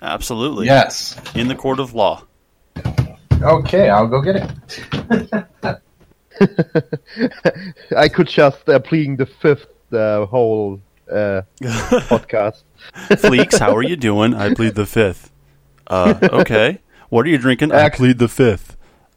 Absolutely. Yes. In the court of law. Okay, I'll go get it. I could just plead the fifth whole podcast. Fleeks, how are you doing? I plead the fifth. Okay. What are you drinking? I plead the fifth.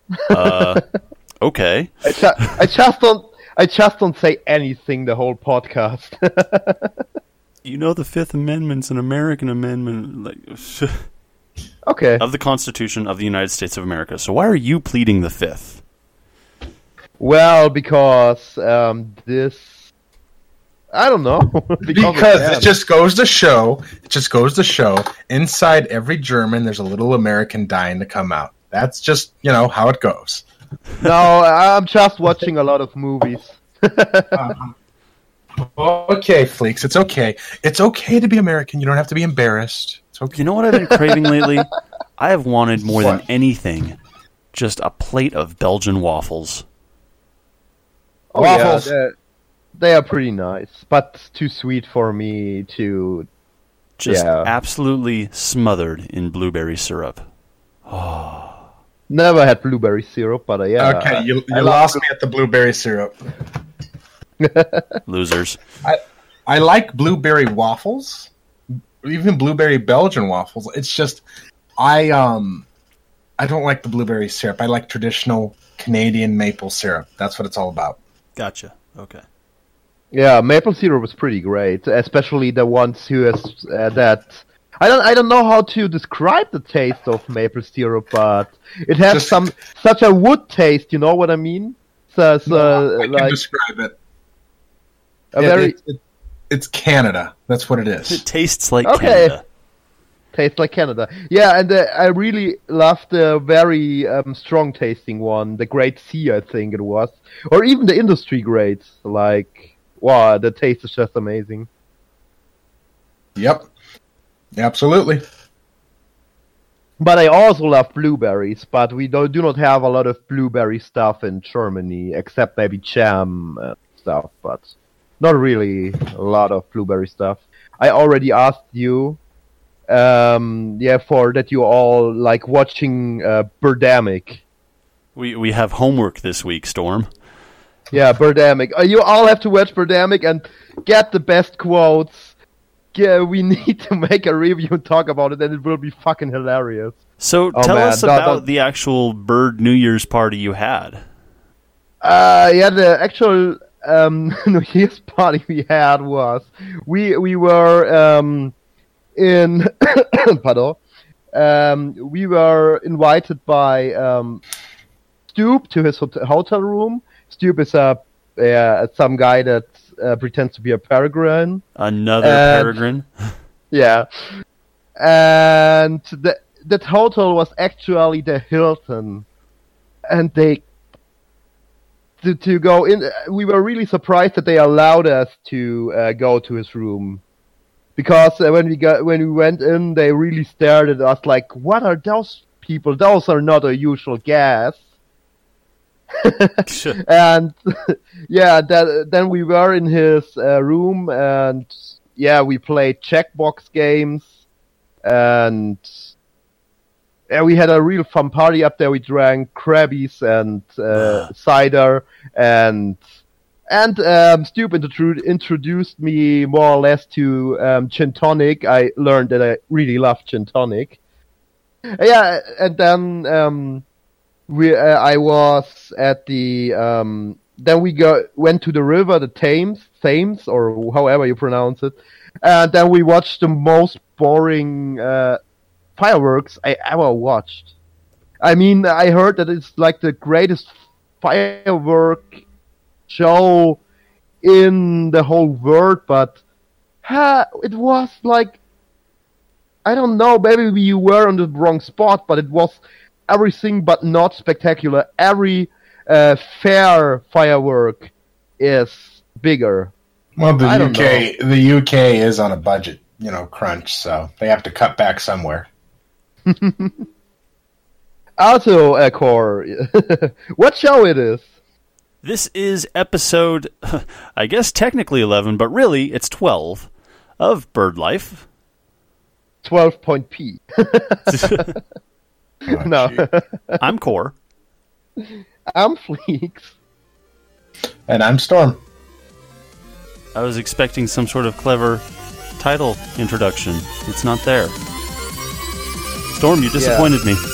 Okay. I just don't say anything the whole podcast. You know the Fifth Amendment's an American amendment, okay, of the Constitution of the United States of America. So why are you pleading the fifth? Well, because this, I don't know. because it just goes to show. Inside every German, there's a little American dying to come out. That's just how it goes. No, I'm just watching a lot of movies. Okay, Fleeks, it's okay. It's okay to be American. You don't have to be embarrassed. It's okay. You know what I've been craving lately? I have wanted more than anything just a plate of Belgian waffles. Oh, waffles. Yeah, they are pretty nice, but too sweet for me to... Just absolutely smothered in blueberry syrup. Oh. Never had blueberry syrup, but yeah. Okay, you lost me at the blueberry syrup. Losers. I like blueberry waffles, even blueberry Belgian waffles. It's just I don't like the blueberry syrup. I like traditional Canadian maple syrup. That's what it's all about. Gotcha. Okay. Yeah, maple syrup was pretty great, especially the ones who has that. I don't know how to describe the taste of maple syrup, but it has such a wood taste. You know what I mean? I can describe it. It's Canada. That's what it is. It tastes like Canada. Tastes like Canada. Yeah, and I really loved the very strong tasting one, the Great Sea, I think it was, or even the industry grades. Like, wow, the taste is just amazing. Yep, absolutely. But I also love blueberries, but we do not have a lot of blueberry stuff in Germany, except maybe jam and stuff, but not really a lot of blueberry stuff. I already asked you, for that you all like watching Birdemic. We have homework this week, Storm. Yeah, Birdemic. You all have to watch Birdemic and get the best quotes. Yeah, we need to make a review and talk about it, and it will be fucking hilarious. So tell us about the actual Bird New Year's party you had. The actual New Year's party we had was we were in pardon. We were invited by Stoop to his hotel room. Stoop is some guy that pretends to be a peregrine. Another peregrine? Yeah. And that hotel was actually the Hilton. And they... To go in... We were really surprised that they allowed us to go to his room. Because when we went in, they really stared at us like, what are those people? Those are not a usual guests. And then we were in his room, and we played checkbox games, and we had a real fun party up there. We drank Krabbies and cider, and Stoop introduced me more or less to gin tonic. I learned that I really love gin tonic. And then I was at the then we went to the river, the Thames, or however you pronounce it, and then we watched the most boring fireworks I ever watched. I mean, I heard that it's like the greatest firework show in the whole world, but it was like, I don't know, maybe we were on the wrong spot, but it was everything but not spectacular. Every fair firework is bigger. Well, the UK is on a budget, crunch, so they have to cut back somewhere. Also, Core, what show it is? This is episode, I guess technically 11, but really it's 12 of Bird Life. 12-point-P. No. I'm Core. I'm Fleeks. And I'm Storm. I was expecting some sort of clever title introduction. It's not there. Storm, you disappointed me.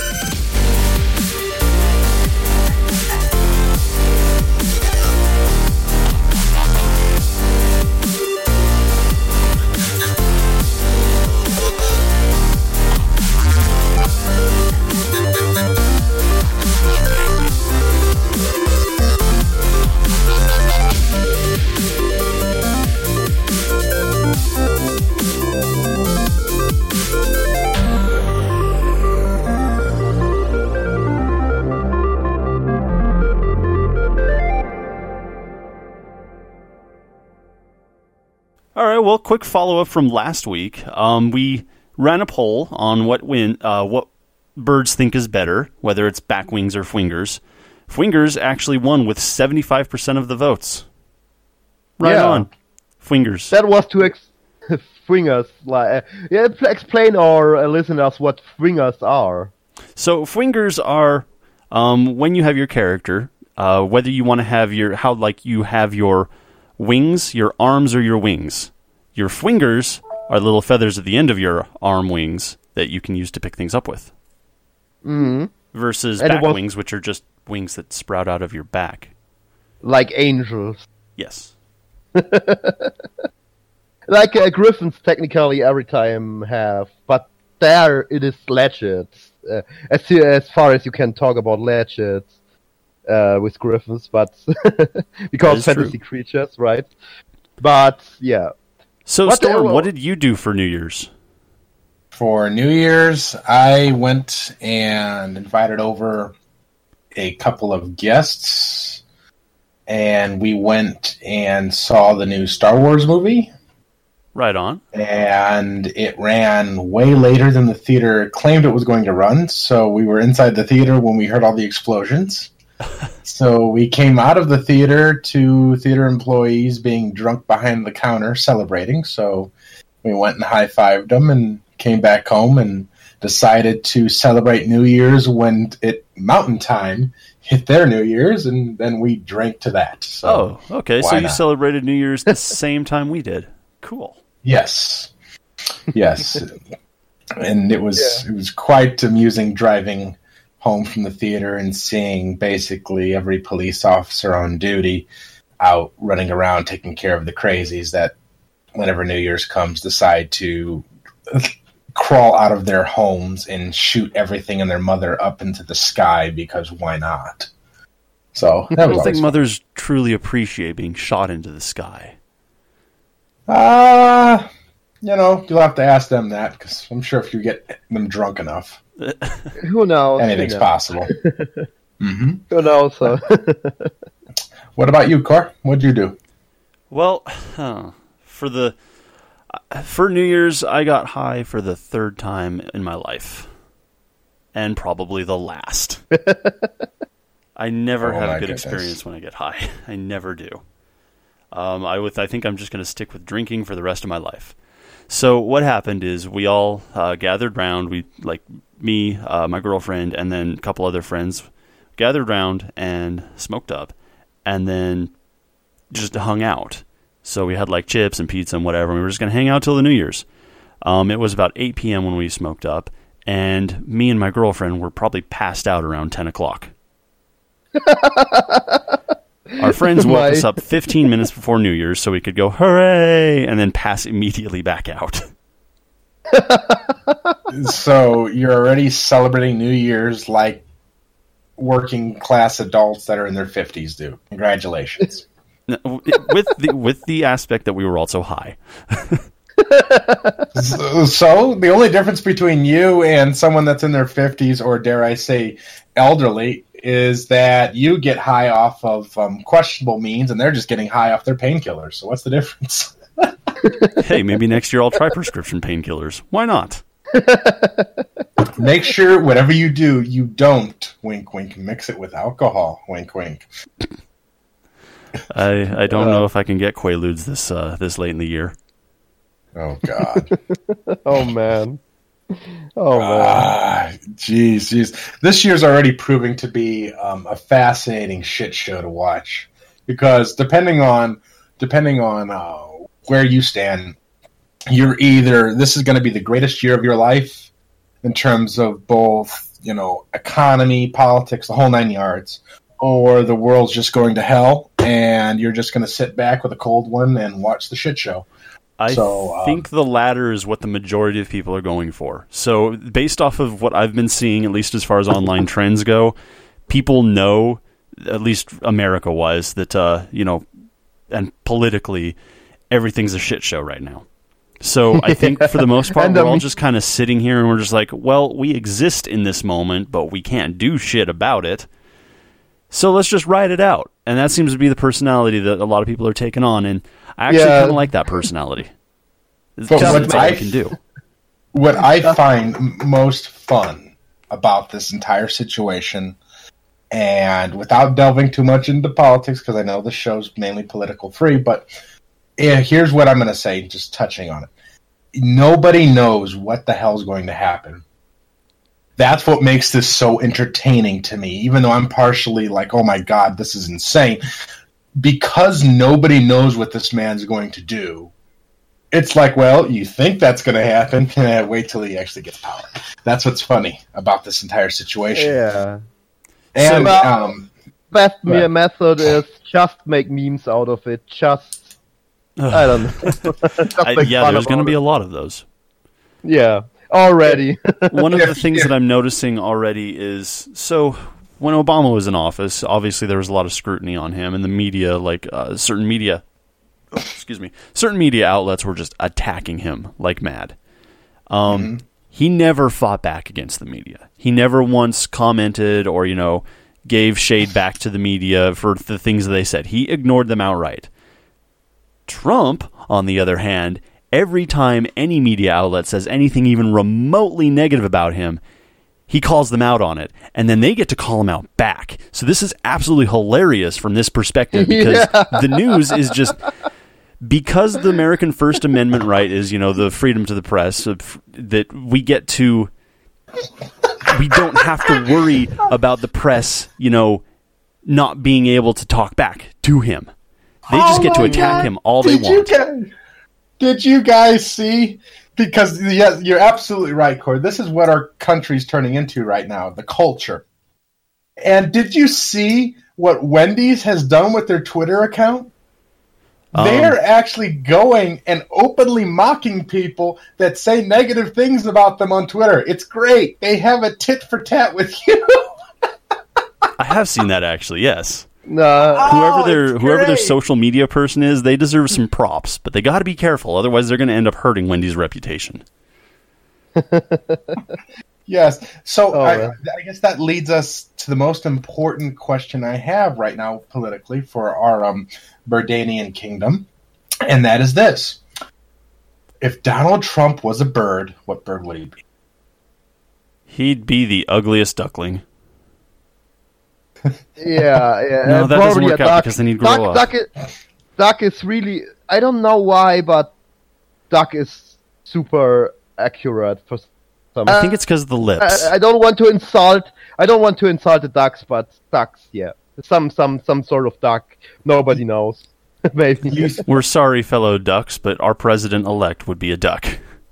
All right, well, quick follow-up from last week. We ran a poll on what birds think is better, whether it's back wings or fwingers. Fwingers actually won with 75% of the votes. Right on. Fwingers. That was to fwingers. Explain our listeners what fwingers are. So fwingers are when you have your character, whether you want to have you have your wings, your arms, or your wings. Your fwingers are little feathers at the end of your arm wings that you can use to pick things up with. Mm-hmm. Versus back wings, which are just wings that sprout out of your back. Like angels. Yes. Like griffins technically every time have, but there it is latchets. As far as you can talk about latchets with griffins, but because fantasy creatures, right? But yeah. So Storm, what did you do for New Year's? For New Year's, I went and invited over a couple of guests, and we went and saw the new Star Wars movie. Right on. And it ran way later than the theater claimed it was going to run, so we were inside the theater when we heard all the explosions. So we came out of the theater to theater employees being drunk behind the counter celebrating, so we went and high-fived them and came back home and decided to celebrate New Year's when Mountain Time hit their New Year's, and then we drank to that. So okay. So you celebrated New Year's the same time we did. Cool. Yes. And it was quite amusing driving home from the theater and seeing basically every police officer on duty out running around taking care of the crazies that, whenever New Year's comes, decide to crawl out of their homes and shoot everything and their mother up into the sky, because why not? So that I was don't think mothers truly appreciate being shot into the sky. You'll have to ask them that, because I'm sure if you get them drunk enough, who knows? Anything's possible. Mm-hmm. Who knows? What about you, Cor? What'd you do? Well, for New Year's, I got high for the third time in my life, and probably the last. I never have a good experience when I get high. I never do. I think I'm just going to stick with drinking for the rest of my life. So what happened is we all gathered round. Me, my girlfriend, and then a couple other friends gathered round and smoked up, and then just hung out. So we had chips and pizza and whatever, and we were just going to hang out till the New Year's. It was about 8 p.m. when we smoked up, and me and my girlfriend were probably passed out around 10 o'clock. Our friends woke us up 15 minutes before New Year's so we could go, hooray, and then pass immediately back out. So you're already celebrating New Year's like working class adults that are in their 50s do. Congratulations. with the aspect that we were also high. So the only difference between you and someone that's in their 50s, or dare I say elderly, is that you get high off of questionable means, and they're just getting high off their painkillers. So what's the difference? Hey, maybe next year I'll try prescription painkillers. Why not? Make sure whatever you do, you don't, wink, wink, mix it with alcohol, wink, wink. I don't know if I can get Quaaludes this late in the year. Oh God. Oh man. Oh man. Jeez. This year's already proving to be a fascinating shit show to watch because depending on where you stand, you're either this is going to be the greatest year of your life in terms of both, economy, politics, the whole 9 yards, or the world's just going to hell and you're just going to sit back with a cold one and watch the shit show. I think the latter is what the majority of people are going for. So based off of what I've been seeing, at least as far as online trends go, people know, at least America-wise, that, and politically, everything's a shit show right now. So I think for the most part, we're all just kind of sitting here and we're just like, well, we exist in this moment, but we can't do shit about it. So let's just ride it out. And that seems to be the personality that a lot of people are taking on. And I actually kind of like that personality. It's all I can do. What I find most fun about this entire situation, and without delving too much into politics, because I know the show's mainly political free, but here's what I'm going to say, just touching on it. Nobody knows what the hell's going to happen. That's what makes this so entertaining to me, even though I'm partially like, oh my God, this is insane. Because nobody knows what this man's going to do, it's like, well, you think that's going to happen, wait till he actually gets power. That's what's funny about this entire situation. Yeah. And best method is just make memes out of it. I don't know. There's going to be a lot of those. Yeah, already. One of the things that I'm noticing already is, so when Obama was in office, obviously there was a lot of scrutiny on him, and the media, certain media outlets were just attacking him like mad. He never fought back against the media. He never once commented or, gave shade back to the media for the things that they said. He ignored them outright. Trump, on the other hand, every time any media outlet says anything even remotely negative about him, he calls them out on it, and then they get to call him out back. So this is absolutely hilarious from this perspective, because the news is just... Because the American First Amendment right is, the freedom to the press, that we get to... We don't have to worry about the press, not being able to talk back to him. They just get to attack him all they want. Did you guys see? Because, yes, you're absolutely right, Corey. This is what our country's turning into right now, the culture. And did you see what Wendy's has done with their Twitter account? They're actually going and openly mocking people that say negative things about them on Twitter. It's great. They have a tit for tat with you. I have seen that, actually, yes. No. Whoever their social media person is, they deserve some props, but they got to be careful. Otherwise, they're going to end up hurting Wendy's reputation. Yes. So I guess that leads us to the most important question I have right now politically for our Birdanian kingdom, and that is this. If Donald Trump was a bird, what bird would he be? He'd be the ugliest duckling. Yeah. No, that doesn't work out because then he'd grow up. Duck is really... I don't know why, but duck is super accurate for some... I think it's because of the lips. I don't want to insult the ducks, but ducks, yeah. Some sort of duck. Nobody knows. Maybe. We're sorry, fellow ducks, but our president-elect would be a duck.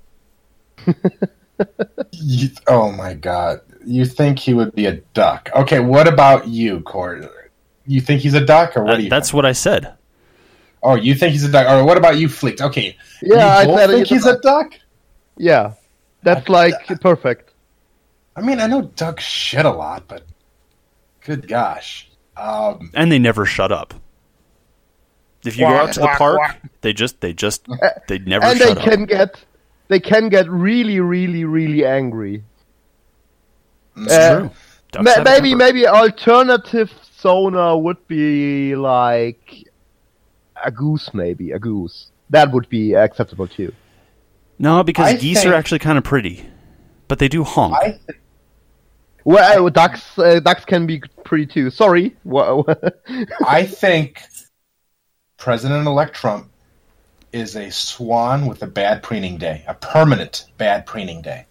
Oh my God. You think he would be a duck. Okay, what about you, Corey? You think he's a duck, or what do you That's think? what I said. Oh, you think he's a duck. Or what about you, Fleet? Okay. Yeah, you both think he's a duck? Yeah. That's perfect. I mean, I know ducks shit a lot, but good gosh. And they never shut up. If you go out to the park, they never shut up. They can get really, really, really angry. True. Maybe alternative Sona would be like a goose, maybe a goose. That would be acceptable too. No, because geese are actually kind of pretty, but they do honk. Well, ducks can be pretty too. Sorry. I think President-elect Trump is a swan with a bad preening day, a permanent bad preening day.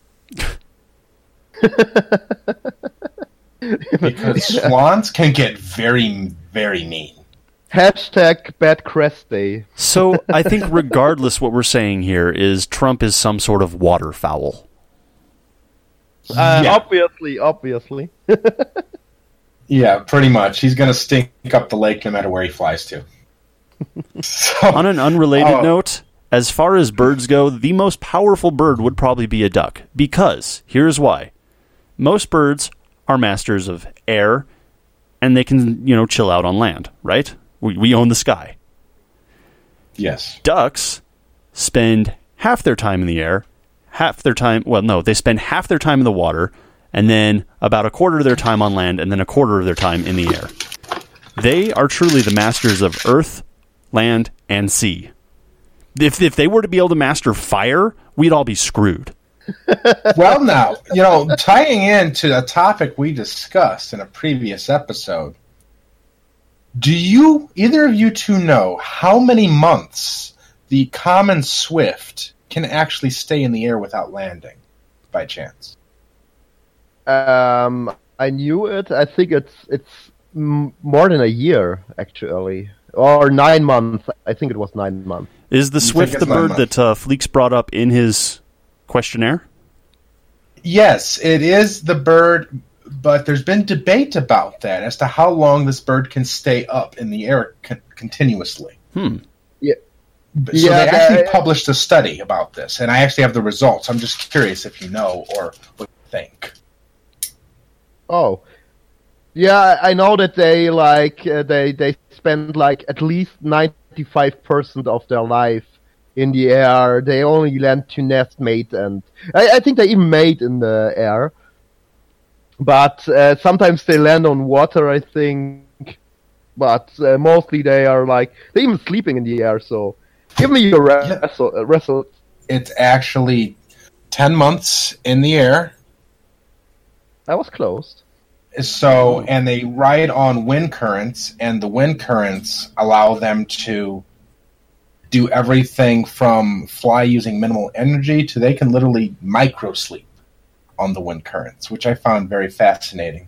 Because swans can get very, very mean. Hashtag bad crest day. So I think regardless what we're saying here is Trump is some sort of waterfowl. Yeah. Obviously. Yeah, pretty much. He's going to stink up the lake no matter where he flies to. So, On an unrelated note, as far as birds go, the most powerful bird would probably be a duck. Because, here's why. Most birds are masters of air, and they can, chill out on land, right? We own the sky. yes. Ducks spend half their time in the air, they spend half their time in the water, and then about a quarter of their time on land, and then a quarter of their time in the air. They are truly the masters of earth, land, and sea. If they were to be able to master fire, we'd all be screwed. Well, now, tying into a topic we discussed in a previous episode, do either of you two know how many months the common swift can actually stay in the air without landing, by chance? I knew it. I think it's more than a year, actually. Or 9 months. I think it was 9 months. Is the swift the bird that Fleeks brought up in his questionnaire? Yes, it is the bird, but there's been debate about that as to how long this bird can stay up in the air continuously. Yeah. So they actually published a study about this, and I actually have the results. I'm just curious if you know or what you think. Oh. Yeah, I know that they they spend at least 95% of their life in the air. They only land to nest, mate, and I think they even mate in the air. But sometimes they land on water, I think. But mostly they are they're even sleeping in the air. So give me your result. It's actually 10 months in the air. I was close. So, and they ride on wind currents, and the wind currents allow them to do everything from fly using minimal energy to they can literally micro-sleep on the wind currents, which I found very fascinating.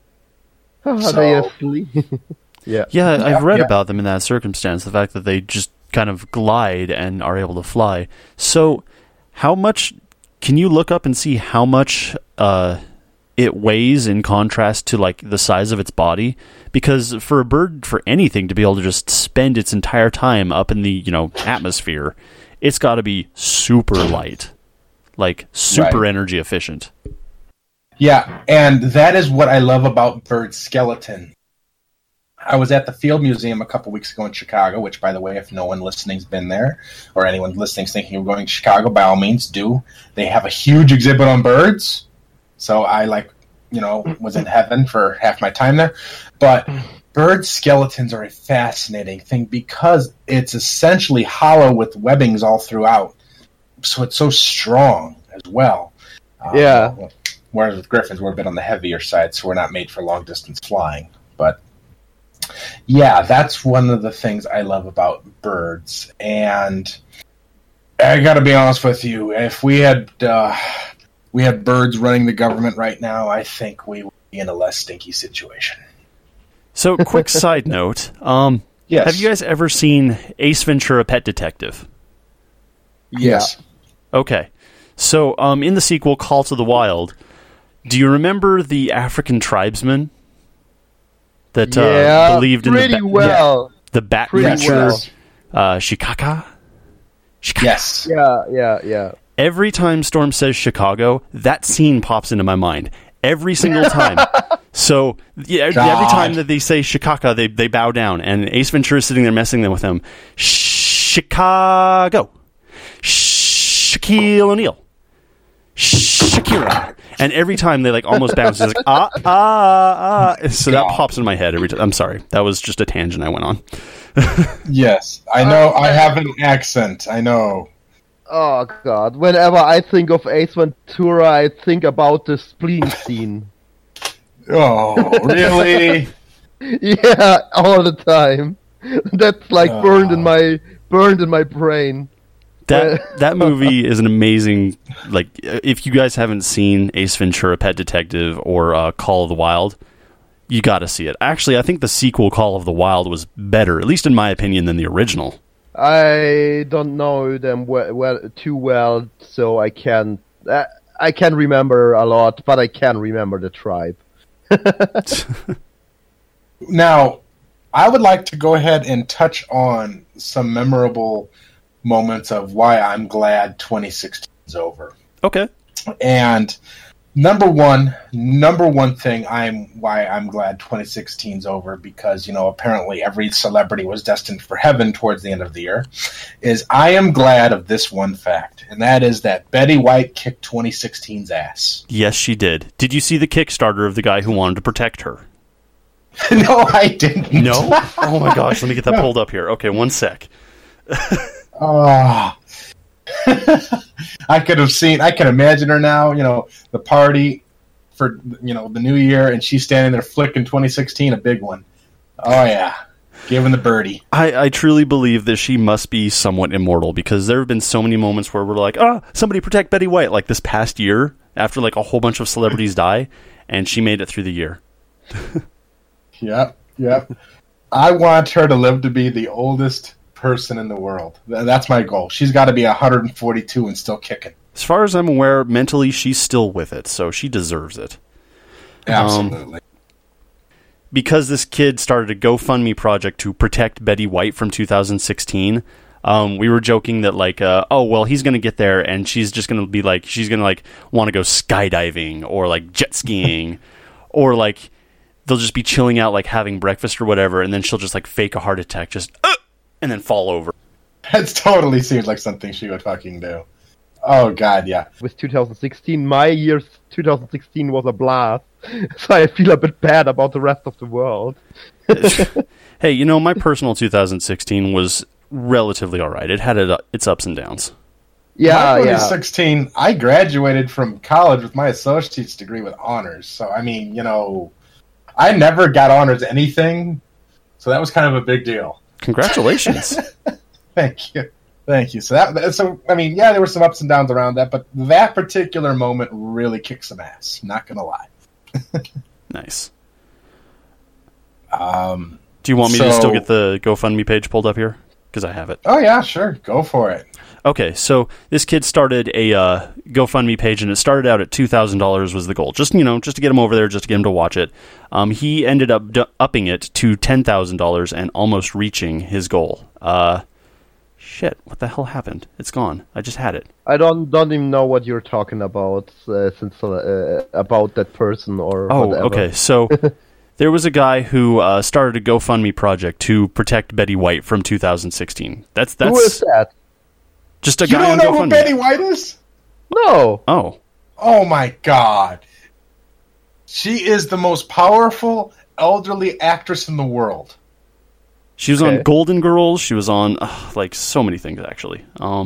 Are they asleep? Yeah. Yeah, I've read about them in that circumstance, the fact that they just kind of glide and are able to fly. So, how much... Can you look up and see how much... it weighs in contrast to the size of its body? Because for a bird, for anything to be able to just spend its entire time up in the atmosphere, it's got to be super light, super energy efficient. Yeah, and that is what I love about bird skeleton. I was at the Field Museum a couple weeks ago in Chicago, which, by the way, if no one listening's been there, or anyone listening's thinking of going to Chicago, by all means do. They have a huge exhibit on birds. So I was in heaven for half my time there. But bird skeletons are a fascinating thing because it's essentially hollow with webbings all throughout. So it's so strong as well. Yeah. Whereas with griffins, we're a bit on the heavier side, so we're not made for long distance flying. But yeah, that's one of the things I love about birds. And I got to be honest with you, if we had birds running the government right now, I think we would be in a less stinky situation. So, quick side note. Yes. Have you guys ever seen Ace Ventura: Pet Detective? Yes. Okay. So, in the sequel, Call to the Wild, do you remember the African tribesman that believed in the bat creature, Shikaka? Yes. Yeah. Every time Storm says Chicago, that scene pops into my mind. Every single time. So, every time that they say Chicago, they bow down. And Ace Ventura is sitting there messing with them. Chicago. Shaquille O'Neal. Shakira. And every time they almost bounce, it's So that pops in my head every time. I'm sorry. That was just a tangent I went on. Yes. I know. I have an accent. I know. Oh god, whenever I think of Ace Ventura, I think about the spleen scene. Oh, really? Yeah, all the time. That's burned in my burned in my brain. That movie is an amazing, like, if you guys haven't seen Ace Ventura: Pet Detective or Call of the Wild, you got to see it. Actually, I think the sequel, Call of the Wild, was better, at least in my opinion, than the original. I don't know them too well, so I can remember a lot, but I can remember the tribe. Now, I would like to go ahead and touch on some memorable moments of why I'm glad 2016 is over. Okay. And number one thing why I'm glad 2016 is over, because, you know, apparently every celebrity was destined for heaven towards the end of the year, is I am glad of this one fact, and that is that Betty White kicked 2016's ass. Yes, she did. Did you see the Kickstarter of the guy who wanted to protect her? No, I didn't. No? Oh my gosh, let me get that pulled up here. Okay, one sec. I can imagine her now, you know, the party for, you know, the new year, and she's standing there flicking 2016, a big one. Oh yeah, giving the birdie. I truly believe that she must be somewhat immortal, because there have been so many moments where we're like, somebody protect Betty White, like this past year, after like a whole bunch of celebrities die, and she made it through the year. Yep. I want her to live to be the oldest person in the world. That's my goal. She's got to be 142 and still kicking. As far as I'm aware, mentally she's still with it, so she deserves it. Absolutely. Because this kid started a GoFundMe project to protect Betty White from 2016, we were joking that like, he's going to get there and she's just going to be like, she's going to like want to go skydiving or like jet skiing or like they'll just be chilling out, like having breakfast or whatever, and then she'll just like fake a heart attack, just and then fall over. That totally seems like something she would fucking do. Oh god, yeah. With 2016, my year 2016 was a blast, so I feel a bit bad about the rest of the world. Hey, you know, my personal 2016 was relatively all right. It had its ups and downs. Yeah, my 2016, I graduated from college with my associate's degree with honors. So, I mean, you know, I never got honors anything, so that was kind of a big deal. Congratulations. Thank you. So I mean, yeah, there were some ups and downs around that, but that particular moment really kicked some ass. Not gonna lie. Nice. Do you want me to still get the GoFundMe page pulled up here? Because I have it. Oh yeah, sure. Go for it. Okay, so this kid started a GoFundMe page, and it started out at $2,000 was the goal. Just to get him over there, just to get him to watch it. He ended up upping it to $10,000 and almost reaching his goal. Shit, what the hell happened? It's gone. I just had it. I don't even know what you're talking about, about that person or whatever. Okay, so there was a guy who started a GoFundMe project to protect Betty White from 2016. That's Who is that? Just a you guy on don't know GoFundMe. who Betty White is? No. Oh my god. She is the most powerful elderly actress in the world. She was on Golden Girls. She was on like so many things actually.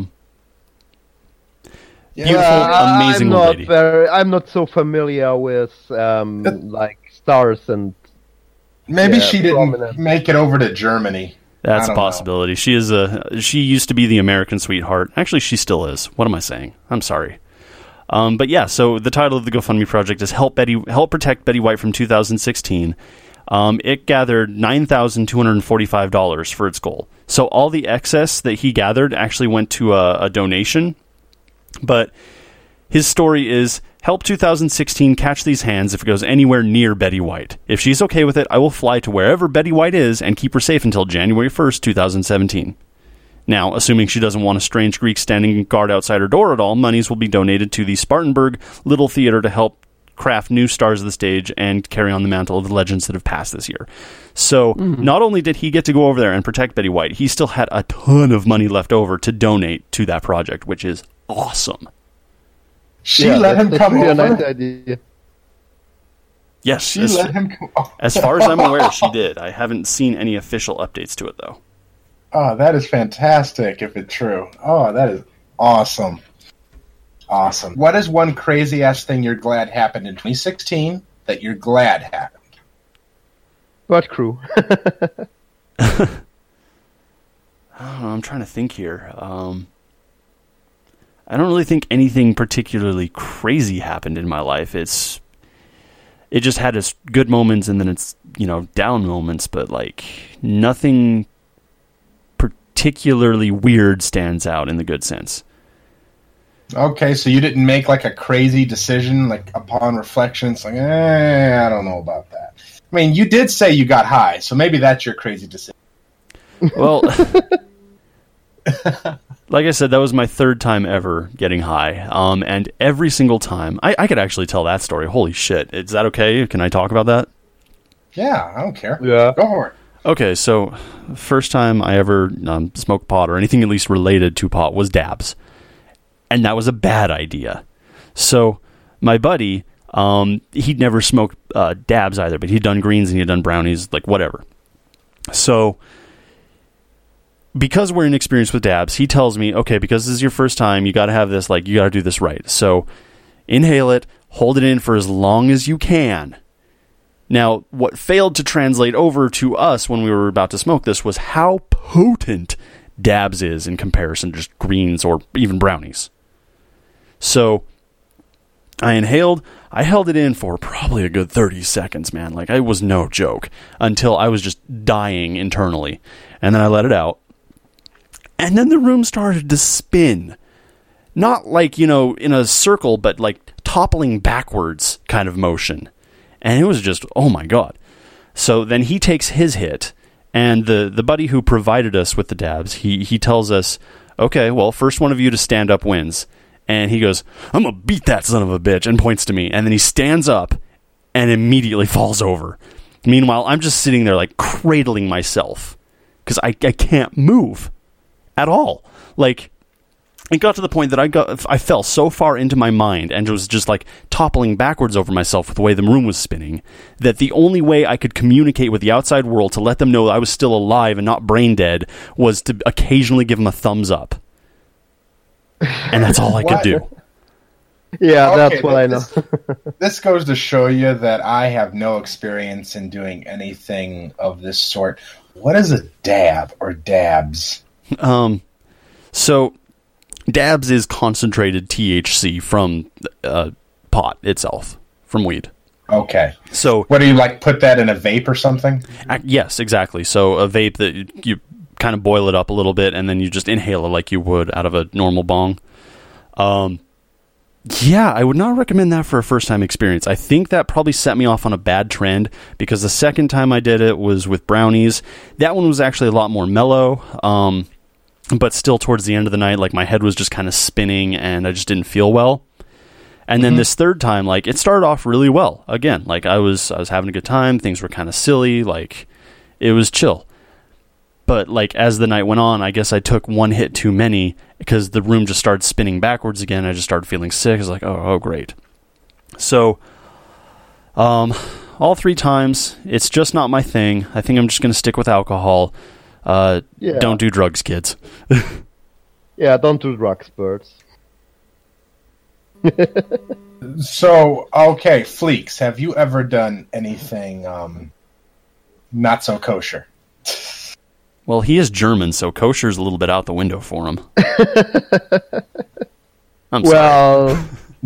Beautiful, amazing lady. I'm not so familiar with like stars and. Maybe she didn't make it over to Germany. That's a possibility. Know. She used to be the American sweetheart. Actually, she still is. What am I saying? I'm sorry. But yeah, so the title of the GoFundMe project is Help Protect Betty White from 2016. It gathered $9,245 for its goal. So all the excess that he gathered actually went to a donation. But his story is, help 2016 catch these hands if it goes anywhere near Betty White. If she's okay with it, I will fly to wherever Betty White is and keep her safe until January 1st, 2017. Now, assuming she doesn't want a strange Greek standing guard outside her door at all, monies will be donated to the Spartanburg Little Theater to help craft new stars of the stage and carry on the mantle of the legends that have passed this year. So, not only did he get to go over there and protect Betty White, he still had a ton of money left over to donate to that project, which is awesome. She let him come over? Nice idea. Yes. She let him come over. As far as I'm aware, she did. I haven't seen any official updates to it, though. Oh, that is fantastic if it's true. Oh, that is awesome. Awesome. What is one crazy-ass thing you're glad happened in 2016 that you're glad happened? Bird Crew. I don't know, I'm trying to think here. I don't really think anything particularly crazy happened in my life. It just had its good moments and then its, down moments, but like nothing particularly weird stands out in the good sense. Okay, so you didn't make like a crazy decision, like upon reflection, it's like, I don't know about that. I mean, you did say you got high, so maybe that's your crazy decision. Well, like I said, that was my third time ever getting high, and every single time, I could actually tell that story. Holy shit. Is that okay? Can I talk about that? Yeah, I don't care. Yeah. Go for it. Okay, so first time I ever smoked pot, or anything at least related to pot, was dabs. And that was a bad idea. So my buddy, he'd never smoked dabs either, but he'd done greens and he'd done brownies, like whatever. So because we're inexperienced with dabs, he tells me, okay, because this is your first time, you got to have this, like, you got to do this right. So inhale it, hold it in for as long as you can. Now, what failed to translate over to us when we were about to smoke this was how potent dabs is in comparison to just greens or even brownies. So I inhaled, I held it in for probably a good 30 seconds, man. Like, it was no joke, until I was just dying internally. And then I let it out. And then the room started to spin. Not like, in a circle, but like toppling backwards kind of motion. And it was just, oh my God. So then he takes his hit, and the buddy who provided us with the dabs, he tells us, okay, well, first one of you to stand up wins. And he goes, I'm going to beat that son of a bitch, and points to me. And then he stands up and immediately falls over. Meanwhile, I'm just sitting there like cradling myself because I can't move at all. Like, it got to the point that I fell so far into my mind and was just like toppling backwards over myself with the way the room was spinning, that the only way I could communicate with the outside world to let them know I was still alive and not brain dead was to occasionally give them a thumbs up. And that's all I could do. Yeah, okay, that's what I know. This goes to show you that I have no experience in doing anything of this sort. What is a dab or dabs? So dabs is concentrated THC from pot itself, from weed. Okay. So what do you like? Put that in a vape or something? Yes, exactly. So a vape that you kind of boil it up a little bit, and then you just inhale it like you would out of a normal bong. Yeah, I would not recommend that for a first-time experience. I think that probably set me off on a bad trend, because the second time I did it was with brownies. That one was actually a lot more mellow, but still towards the end of the night, like, my head was just kind of spinning, and I just didn't feel well. And then this third time, like, it started off really well. Again, like, I was having a good time. Things were kind of silly. Like, it was chill. But, like, as the night went on, I guess I took one hit too many, because the room just started spinning backwards again. I just started feeling sick. I was like, oh, great. So, all three times, it's just not my thing. I think I'm just going to stick with alcohol. Don't do drugs, kids. Yeah, don't do drugs, birds. So, okay, Fleeks, have you ever done anything not so kosher? Well, he is German, so kosher's a little bit out the window for him. I'm sorry.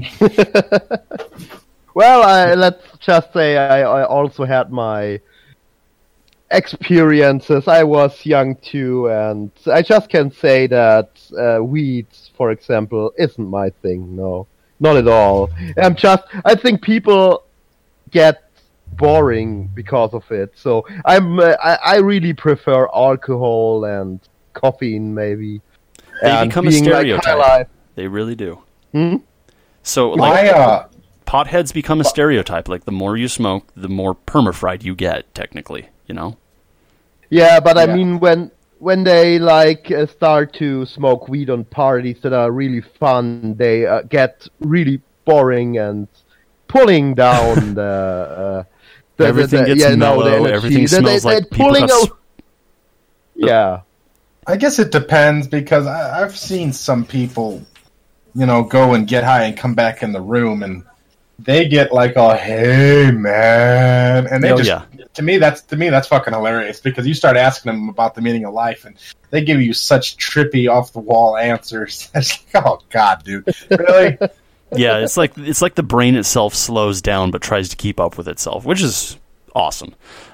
Well, let's just say I also had my experiences. I was young too, and I just can say that weed, for example, isn't my thing. No, not at all. I think people get boring because of it. So I really prefer alcohol and caffeine, maybe. They become a stereotype. Like, they really do. So, like, potheads become a stereotype. Like, the more you smoke, the more perma-fried you get, technically, you know? Yeah, but I mean, when they, like, start to smoke weed on parties that are really fun, they get really boring and pulling down everything gets mellow, everything smells like people Yeah. I guess it depends, because I've seen some people, go and get high and come back in the room and, they get like, "Oh, hey, man," and they to me that's fucking hilarious because you start asking them about the meaning of life, and they give you such trippy, off the wall answers. It's like, oh god, dude, really? Yeah, it's like the brain itself slows down but tries to keep up with itself, which is awesome.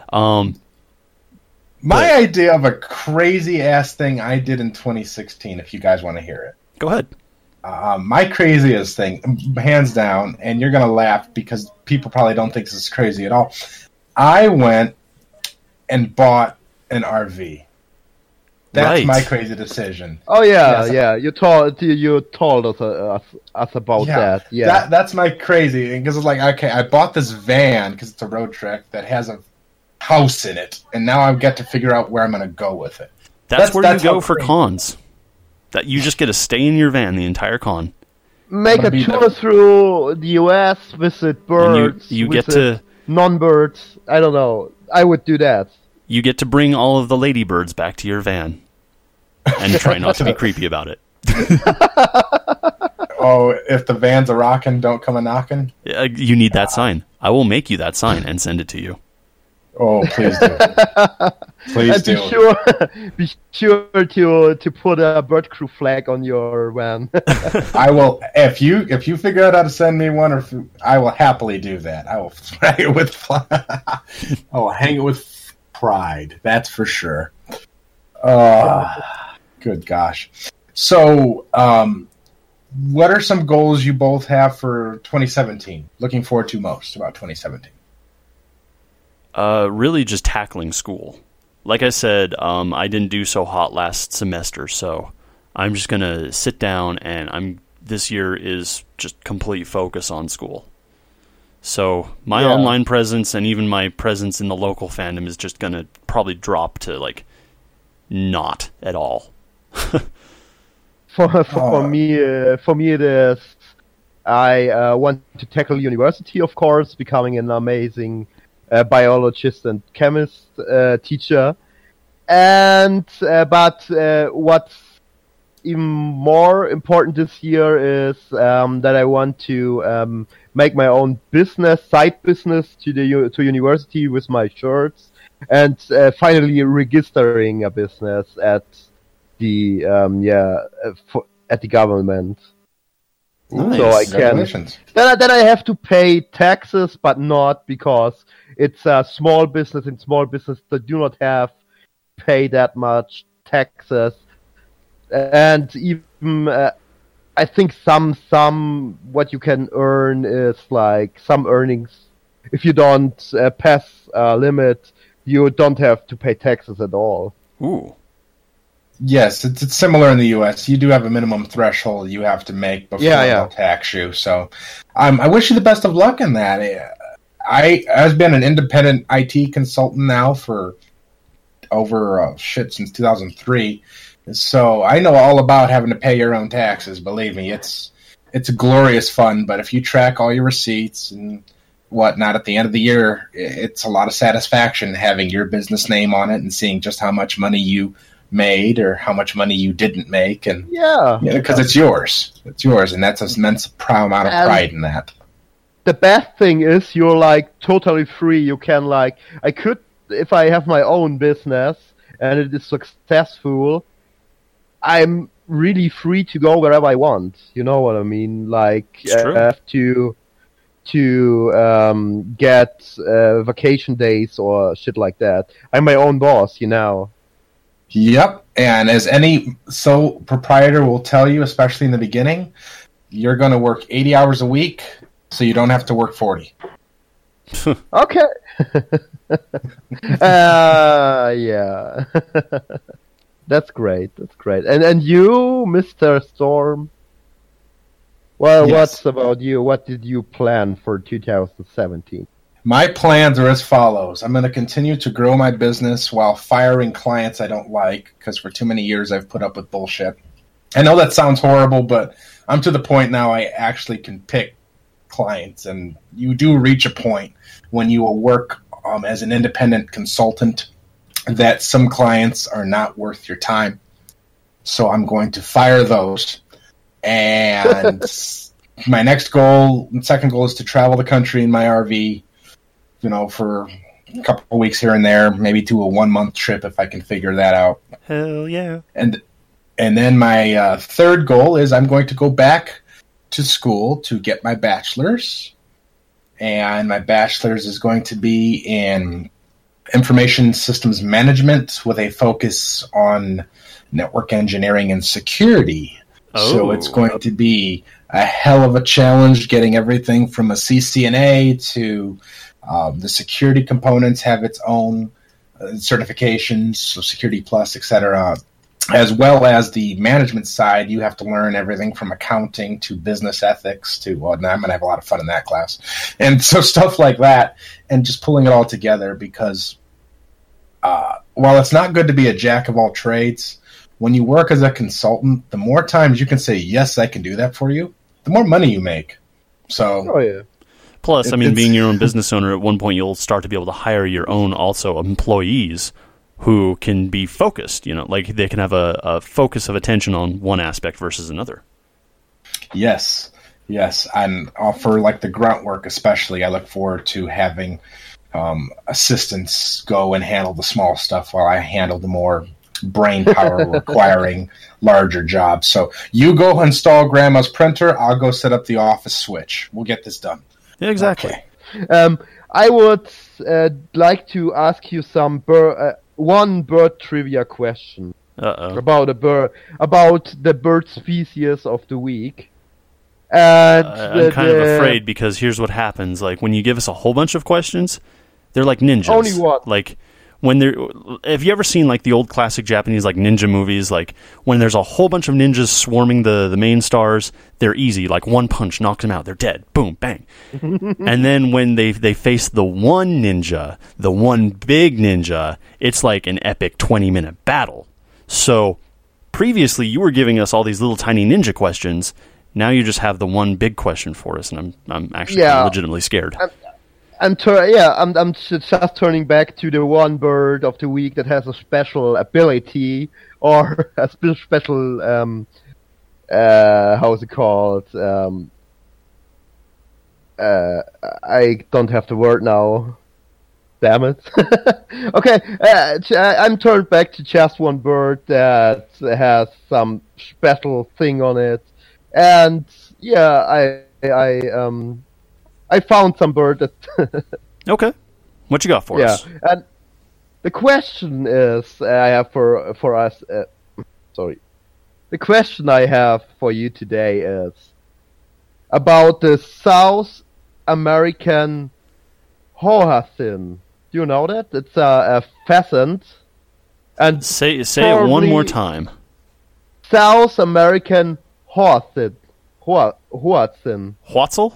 My idea of a crazy ass thing I did in 2016, if you guys want to hear it. Go ahead. My craziest thing, hands down, and you're going to laugh because people probably don't think this is crazy at all. I went and bought an RV. That's my crazy decision. Oh yeah. You told us about that. Yeah, that's my crazy because it's like, okay, I bought this van because it's a road trip that has a house in it, and now I get to figure out where I'm going to go with it. That's where you go for cons. That you just get to stay in your van the entire con. Make a tour through the U.S., visit birds, you get to non-birds. I don't know. I would do that. You get to bring all of the ladybirds back to your van. And try not to be creepy about it. Oh, if the van's a rockin', don't come a knockin'? You need that sign. I will make you that sign and send it to you. Oh, please do. Please do. Be sure to put a Bird Crew flag on your van. I will. If you figure out how to send me one, I will happily do that. I will hang it with. I will hang it with pride. That's for sure. Good gosh. So, what are some goals you both have for 2017? Looking forward to most about 2017? Really just tackling school. Like I said, I didn't do so hot last semester, so I'm just going to sit down and this year is just complete focus on school. So my online presence and even my presence in the local fandom is just going to probably drop to like not at all. For me it is I want to tackle university, of course, becoming an amazing biologist and chemist teacher, and but what's even more important this year is that I want to make my own side business to university with my shirts, and finally registering a business at the at the government. Nice. So I can. Then I have to pay taxes, but not because it's a small business. In small business, they do not have pay that much taxes, and even I think some what you can earn is like some earnings. If you don't pass a limit, you don't have to pay taxes at all. Ooh. Yes, it's similar in the U.S. You do have a minimum threshold you have to make before they'll tax you. So I wish you the best of luck in that. I've been an independent IT consultant now for over since 2003. So I know all about having to pay your own taxes. Believe me, it's glorious fun. But if you track all your receipts and whatnot at the end of the year, it's a lot of satisfaction having your business name on it and seeing just how much money you made or how much money you didn't make, and because it's yours, and that's an immense amount of pride in that. The best thing is you're like totally free. You can like if I have my own business and it is successful, I'm really free to go wherever I want. You know what I mean? Like I have to get vacation days or shit like that. I'm my own boss, you know. Yep, and as any sole proprietor will tell you, especially in the beginning, you're going to work 80 hours a week, so you don't have to work 40. Okay. Yeah. That's great. And you, Mr. Storm? Well, What's about you? What did you plan for 2017? My plans are as follows. I'm going to continue to grow my business while firing clients I don't like, because for too many years I've put up with bullshit. I know that sounds horrible, but I'm to the point now I actually can pick clients, and you do reach a point when you will work as an independent consultant that some clients are not worth your time. So I'm going to fire those and my next goal, second goal, is to travel the country in my RV, for a couple of weeks here and there, maybe do a 1-month trip if I can figure that out. Hell yeah. And then my third goal is I'm going to go back to school to get my bachelor's. And my bachelor's is going to be in information systems management with a focus on network engineering and security. Oh. So it's going to be a hell of a challenge getting everything from a CCNA to the security components have its own certifications, so Security Plus, etc. As well as the management side, you have to learn everything from accounting to business ethics to, well, I'm going to have a lot of fun in that class. And so stuff like that, and just pulling it all together because while it's not good to be a jack of all trades, when you work as a consultant, the more times you can say, yes, I can do that for you, the more money you make. So, oh, yeah. Plus, being your own business owner, at one point you'll start to be able to hire your own also employees who can be focused, like they can have a focus of attention on one aspect versus another. Yes. And for like the grunt work especially, I look forward to having assistants go and handle the small stuff while I handle the more brain power requiring larger jobs. So you go install Grandma's printer, I'll go set up the office switch. We'll get this done. Yeah, exactly. Okay. I would like to ask you some one bird trivia question. About the bird species of the week. And I'm kind of afraid because here's what happens: like when you give us a whole bunch of questions, they're like ninjas. Only one. Like when have you ever seen like the old classic Japanese like ninja movies? Like when there's a whole bunch of ninjas swarming the main stars, they're easy. Like one punch knocks them out. They're dead. Boom, bang. And then when they face the one ninja, the one big ninja, it's like an epic 20-minute battle. So previously you were giving us all these little tiny ninja questions. Now you just have the one big question for us, and I'm actually legitimately scared. I'm just turning back to the one bird of the week that has a special ability or a special how's it called? I don't have the word now. Damn it. Okay, I'm turned back to just one bird that has some special thing on it, and I found some bird that. Okay, what you got for us? Yeah, and the question is I have for us. Sorry, the question I have for you today is about the South American hoatzin. Do you know that? It's a pheasant. And say it one more time. South American hoatzin. Hoatzin. Hoatzin?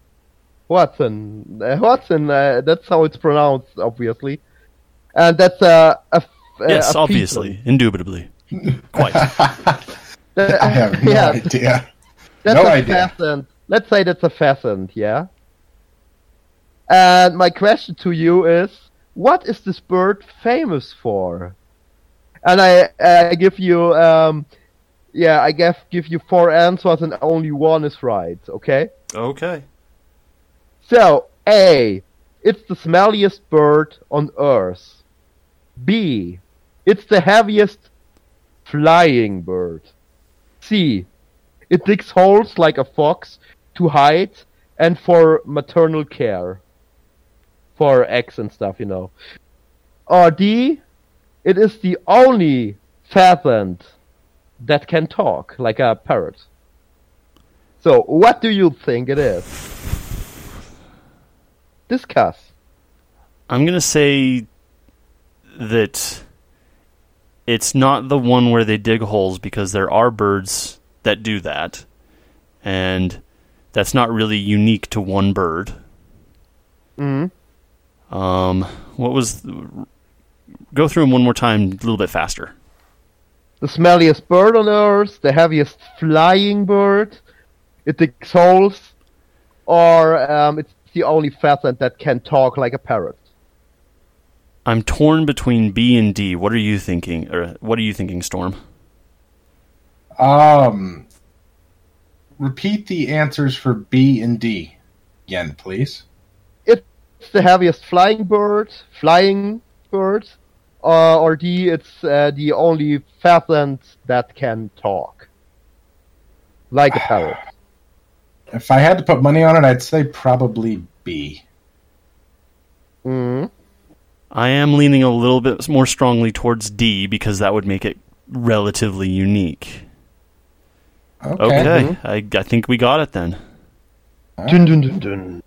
Hoatzin, that's how it's pronounced, obviously. And that's yes, obviously, indubitably. Quite. I have no idea. That's no idea. Pheasant. Let's say that's a pheasant, yeah? And my question to you is, what is this bird famous for? And I give you, give you 4 answers and only one is right, okay? Okay. So, A, it's the smelliest bird on Earth. B, it's the heaviest flying bird. C, it digs holes like a fox to hide and for maternal care. For eggs and stuff, Or D, it is the only pheasant that can talk like a parrot. So, what do you think it is? Discuss. I'm going to say that it's not the one where they dig holes because there are birds that do that. And that's not really unique to one bird. Mm-hmm. What was... Go through them one more time a little bit faster. The smelliest bird on Earth, the heaviest flying bird, it digs holes, or it's the only pheasant that can talk like a parrot. I'm torn between B and D. What are you thinking? Or what are you thinking, Storm? repeat the answers for B and D again, please? It's the heaviest flying bird, or D, it's the only pheasant that can talk. Like a parrot. If I had to put money on it, I'd say probably B. Mm. I am leaning a little bit more strongly towards D because that would make it relatively unique. Okay. I think we got it then. Dun, dun, dun, dun.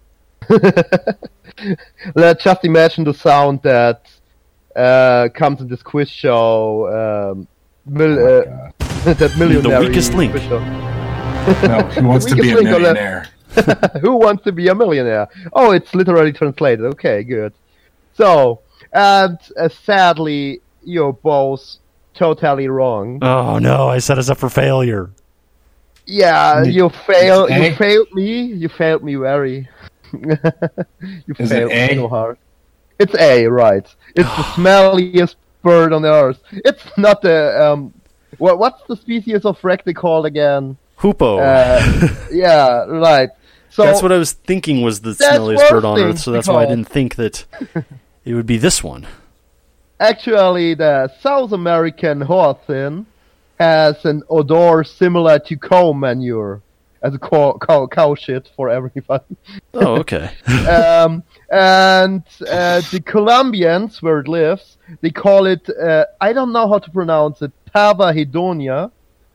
Let's just imagine the sound that comes in this quiz show. That millionaire. The weakest link. No, who wants to be a millionaire? Who wants to be a millionaire? Oh, it's literally translated. Okay, good. So, and sadly, you're both totally wrong. Oh no, I set us up for failure. Yeah, you failed me. You failed me very. You failed me so hard. It's A, right? It's the smelliest bird on the earth. It's not the what's the species of recti called again? Hoopoe. Yeah, right. So that's what I was thinking was the smelliest bird on earth. So that's why I didn't think that it would be this one. Actually, the South American hawthorn has an odor similar to cow manure, as a cow shit for everyone. Oh, okay. And the Colombians, where it lives, they call it, I don't know how to pronounce it, Pava hedonia.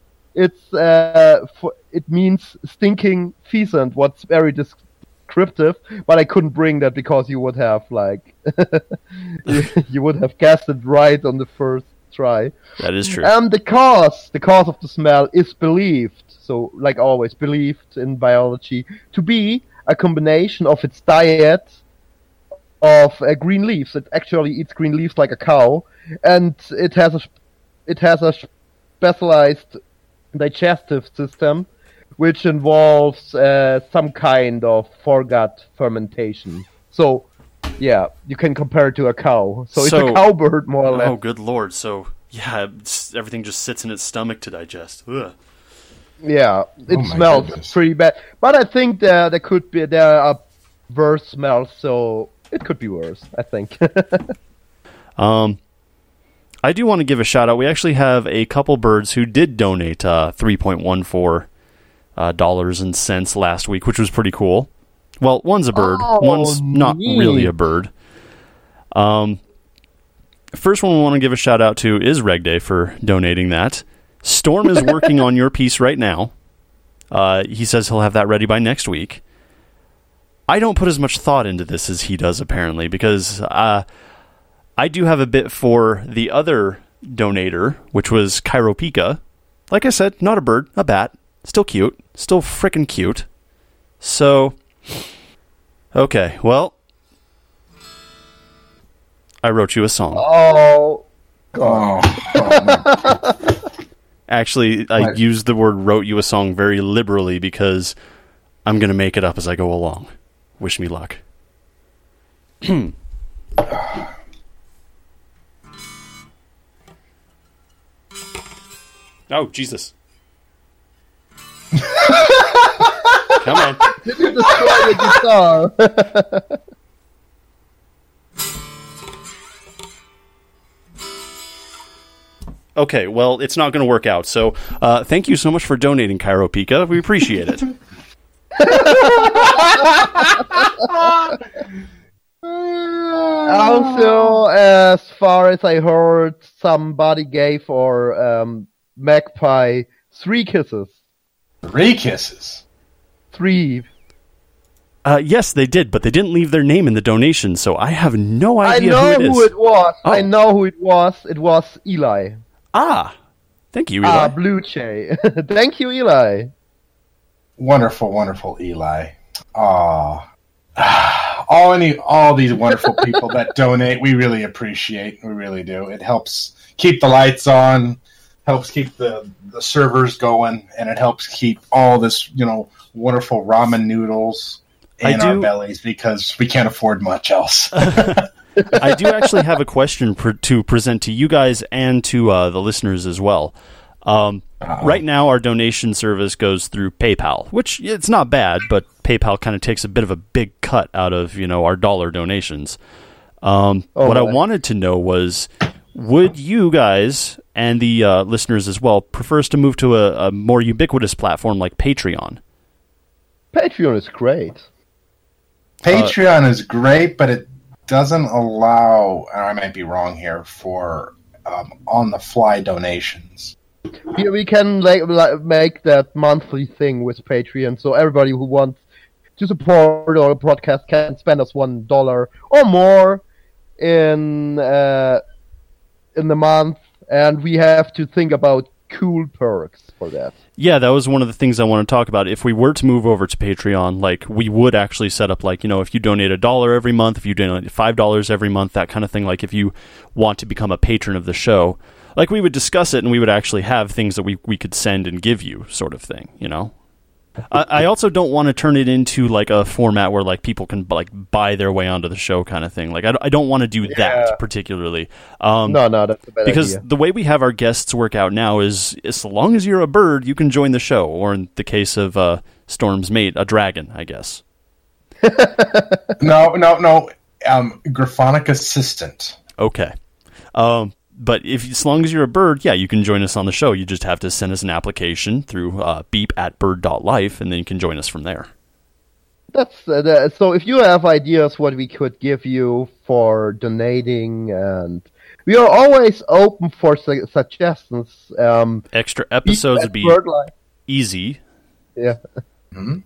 It means stinking pheasant, what's very descriptive, but I couldn't bring that because you would have, you would have guessed it right on the first try. That is true. And the cause of the smell is believed, so like always, believed in biology, to be a combination of its diet of green leaves. It actually eats green leaves like a cow, and it has a specialized digestive system, which involves some kind of foregut fermentation. So, yeah, you can compare it to a cow. So it's a cowbird, more or less. Oh, good lord. So, yeah, everything just sits in its stomach to digest. Ugh. Yeah, it smells pretty bad. But I think there are worse smells, so it could be worse, I think. I do want to give a shout out. We actually have a couple birds who did donate $3.14 dollars and cents last week, which was pretty cool. Well, one's a bird, one's not really a bird. First one we want to give a shout out to is Reg Day for donating that. Storm is working on your piece right now. He says he'll have that ready by next week. I don't put as much thought into this as he does, apparently, because I do have a bit for the other donator, which was Chiropika. Like I said, not a bird, a bat. Still cute. Still frickin' cute. So, okay, well, I wrote you a song. Oh. Actually, I used the word wrote you a song very liberally because I'm going to make it up as I go along. Wish me luck. Oh, Jesus. Come on. Did you destroy the guitar? Okay, well, it's not going to work out. So, thank you so much for donating, Chiropika. We appreciate it. Also, as far as I heard, somebody gave our magpie 3 kisses. 3 kisses? 3. Yes, they did, but they didn't leave their name in the donation, so I have no idea who it is. I know who it was. Oh. I know who it was. It was Eli. Ah, thank you, Eli. Blue Jay. Thank you, Eli. Wonderful, wonderful Eli. All these wonderful people that donate, we really appreciate. We really do. It helps keep the lights on, helps keep the servers going, and it helps keep all this, wonderful ramen noodles in our bellies because we can't afford much else. I do actually have a question to present to you guys and to the listeners as well. Right now, our donation service goes through PayPal, which it's not bad, but PayPal kind of takes a bit of a big cut out of our dollar donations. What I wanted to know was, would you guys and the listeners as well prefer us to move to a more ubiquitous platform like Patreon? Patreon is great. Patreon is great, but it doesn't allow, I might be wrong here, for on-the-fly donations. Yeah, we can make that monthly thing with Patreon, so everybody who wants to support our podcast can spend us $1 or more in the month, and we have to think about cool perks for that. Yeah, that was one of the things I want to talk about. If we were to move over to Patreon, we would actually set up, if you donate $1 every month, if you donate $5 every month, that kind of thing, if you want to become a patron of the show, we would discuss it and we would actually have things that we could send and give you, sort of thing, I also don't want to turn it into a format where people can buy their way onto the show kind of thing. I don't want to do that particularly. No, that's a bad because idea. The way we have our guests work out now is, as long as you're a bird, you can join the show, or in the case of Storm's mate, a dragon, I guess. No. Graphonic assistant. Okay. But as long as you're a bird, yeah, you can join us on the show. You just have to send us an application through beep@bird.life, and then you can join us from there. That's so. If you have ideas what we could give you for donating, and we are always open for suggestions. Extra episodes would be easy. Yeah. Mm-hmm.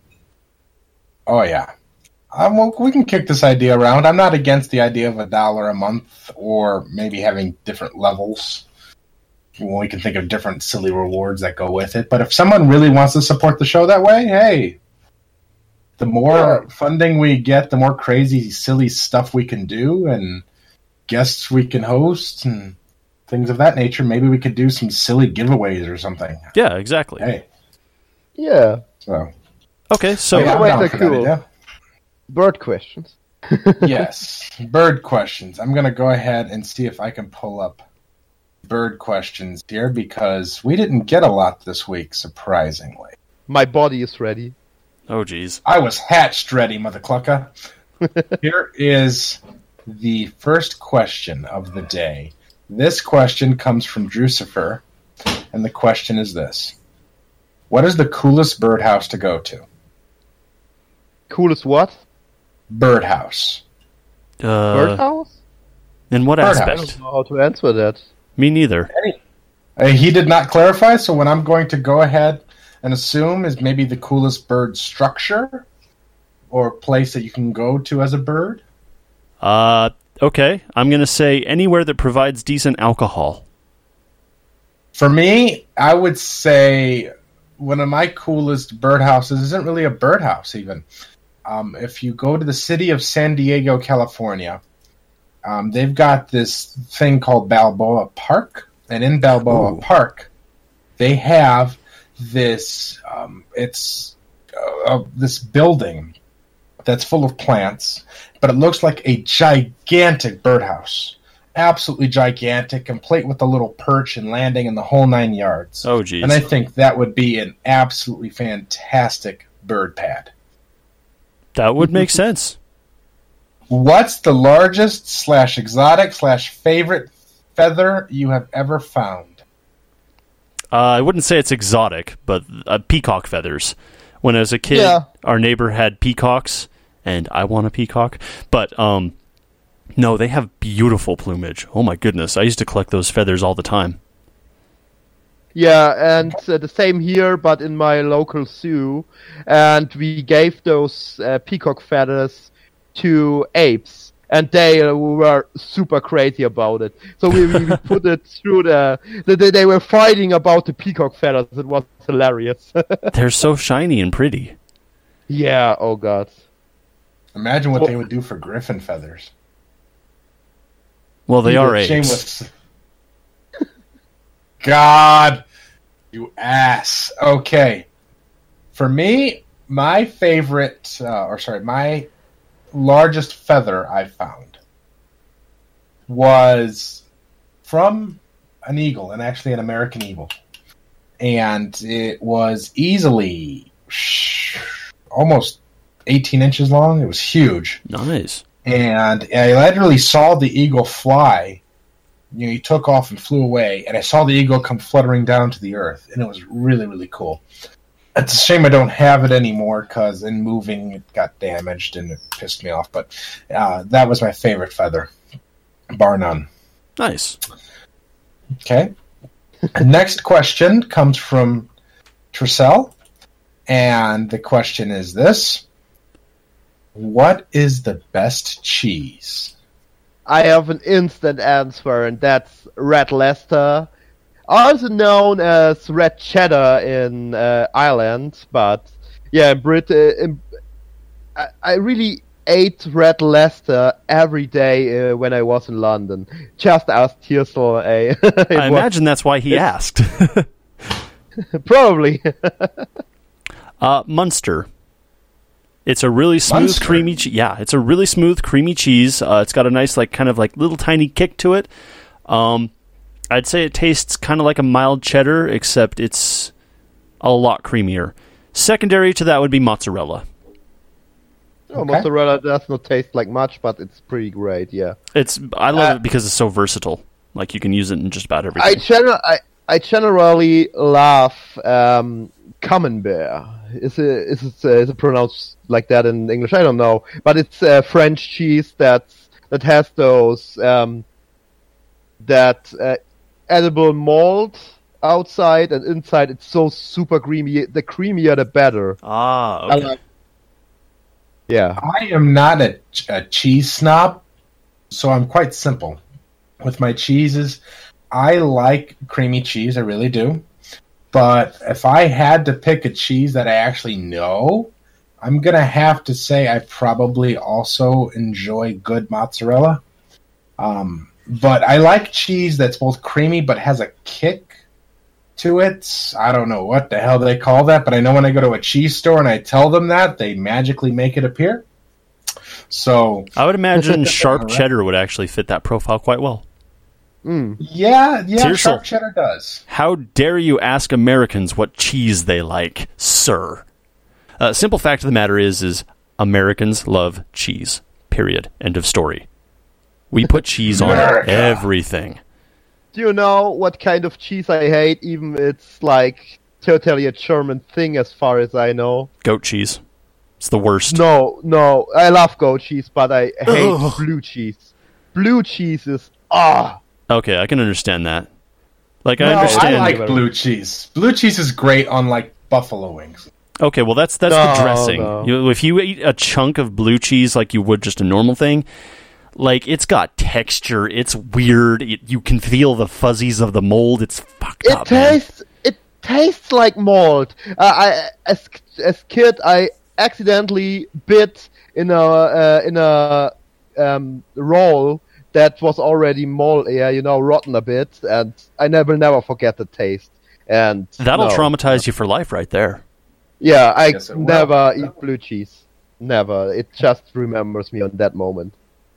Oh yeah. We can kick this idea around. I'm not against the idea of $1 a month, or maybe having different levels. We can think of different silly rewards that go with it. But if someone really wants to support the show that way, hey, the more funding we get, the more crazy, silly stuff we can do, and guests we can host, and things of that nature. Maybe we could do some silly giveaways or something. Yeah, exactly. Hey. Yeah. So. Okay, so I'm down for that idea. Bird questions. Yes, bird questions. I'm going to go ahead and see if I can pull up bird questions here, because we didn't get a lot this week, surprisingly. My body is ready. Oh, geez. I was hatched ready, mother clucker. Here is the first question of the day. This question comes from Drucifer, and the question is this. What is the coolest birdhouse to go to? Coolest what? Birdhouse. Birdhouse? In what Birdhouse. aspect? I don't know how to answer that. Me neither. He did not clarify, so what I'm going to go ahead and assume is maybe the coolest bird structure or place that you can go to as a bird. Okay. I'm going to say anywhere that provides decent alcohol. For me, I would say one of my coolest birdhouses isn't really a birdhouse even. If you go to the city of San Diego, California, they've got this thing called Balboa Park. And in Balboa Park, they have this, this building that's full of plants, but it looks like a gigantic birdhouse. Absolutely gigantic, complete with a little perch and landing in the whole 9 yards. Oh, geez. And I think that would be an absolutely fantastic bird pad. That would make sense. What's the largest / exotic / favorite feather you have ever found? I wouldn't say it's exotic, but peacock feathers. When I was a kid, our neighbor had peacocks, and I want a peacock. But, no, they have beautiful plumage. Oh my goodness, I used to collect those feathers all the time. Yeah, and the same here, but in my local zoo. And we gave those peacock feathers to apes, and they were super crazy about it. So we put it through they were fighting about the peacock feathers. It was hilarious. They're so shiny and pretty. Yeah, oh god. Imagine what they would do for griffin feathers. Well, they are apes. Shameless. God, you ass. Okay. For me, my favorite, my largest feather I found was from an eagle, and actually an American eagle. and it was easily almost 18 inches long. It was huge. Nice. And I literally saw the eagle fly. He took off and flew away, and I saw the eagle come fluttering down to the earth, and it was really, really cool. It's a shame I don't have it anymore, because in moving it got damaged, and it pissed me off. But that was my favorite feather, bar none. Nice. Okay. Next question comes from Tricell, and the question is this. What is the best cheese? I have an instant answer, and that's Red Leicester, also known as Red Cheddar in Ireland. But yeah, I really ate Red Leicester every day when I was in London. Just asked Tirsel. I imagine that's why he asked. Probably. Munster. It's a really smooth, creamy cheese. Yeah, it's a really smooth, creamy cheese. It's got a nice, kind of little tiny kick to it. I'd say it tastes kind of like a mild cheddar, except it's a lot creamier. Secondary to that would be mozzarella. Oh, okay. Mozzarella does not taste like much, but it's pretty great. Yeah, I love it because it's so versatile. You can use it in just about everything. I generally love camembert. Is it pronounced like that in English? I don't know, but it's French cheese that has those edible mold outside, and inside it's so super creamy. The creamier, the better. Ah, okay. Yeah. I am not a cheese snob, so I'm quite simple with my cheeses. I like creamy cheese, I really do. But if I had to pick a cheese that I actually know, I'm going to have to say I probably also enjoy good mozzarella. But I like cheese that's both creamy but has a kick to it. I don't know what the hell they call that, but I know when I go to a cheese store and I tell them that, they magically make it appear. So I would imagine sharp cheddar would actually fit that profile quite well. Yeah, sharp cheddar does. How dare you ask Americans what cheese they like, sir? Simple fact of the matter is Americans love cheese. Period. End of story. We put cheese on everything. Do you know what kind of cheese I hate? Even it's totally a German thing as far as I know. Goat cheese. It's the worst. No. I love goat cheese, but I hate blue cheese. Blue cheese is Okay, I can understand that. I understand. I like blue cheese. Blue cheese is great on buffalo wings. Okay, well that's the dressing. No. If you eat a chunk of blue cheese like you would just a normal thing, it's got texture. It's weird. You can feel the fuzzies of the mold. It's fucked up. It tastes like mold. As kid, I accidentally bit in a roll that was already mold, rotten a bit, and I will never forget the taste. And that'll traumatize you for life, right there. Yeah, I never eat blue cheese. Never. It just remembers me on that moment.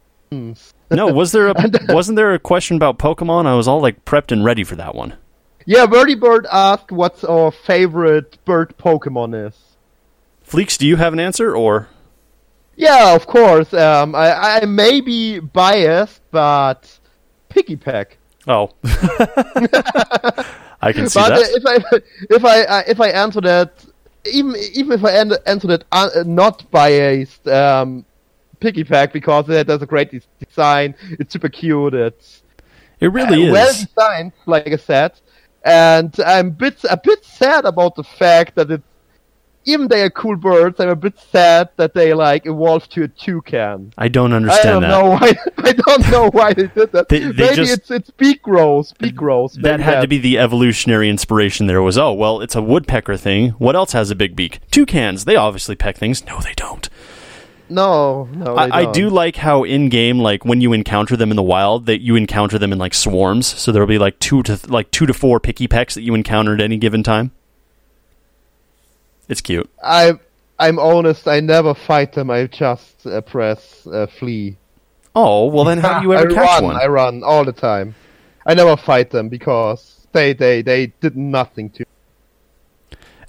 No, wasn't there a question about Pokemon? I was all prepped and ready for that one. Yeah, Birdie Bird asked what's our favorite bird Pokemon is. Fleeks, do you have an answer, or? Yeah, of course. I may be biased, but Pikipek. Oh, I can see that. If I answer that, even if I answer that not biased, Pikipek, because it has a great design, it's super cute. It really is well designed, like I said, and I'm a bit sad about the fact that even they are cool birds, I'm a bit sad that they evolved to a toucan. I don't understand that. I don't know why they did that. Maybe it's beak grows. That had to be the evolutionary inspiration there was, it's a woodpecker thing. What else has a big beak? Toucans. They obviously peck things. No, they don't. No, I do like how in-game, when you encounter them in the wild, that you encounter them in swarms. So there'll be 2 to 4 Pikipeks that you encounter at any given time. It's cute. I'm honest. I never fight them. I just press flee. Oh well, then how do you ever catch one? I run all the time. I never fight them because they did nothing to.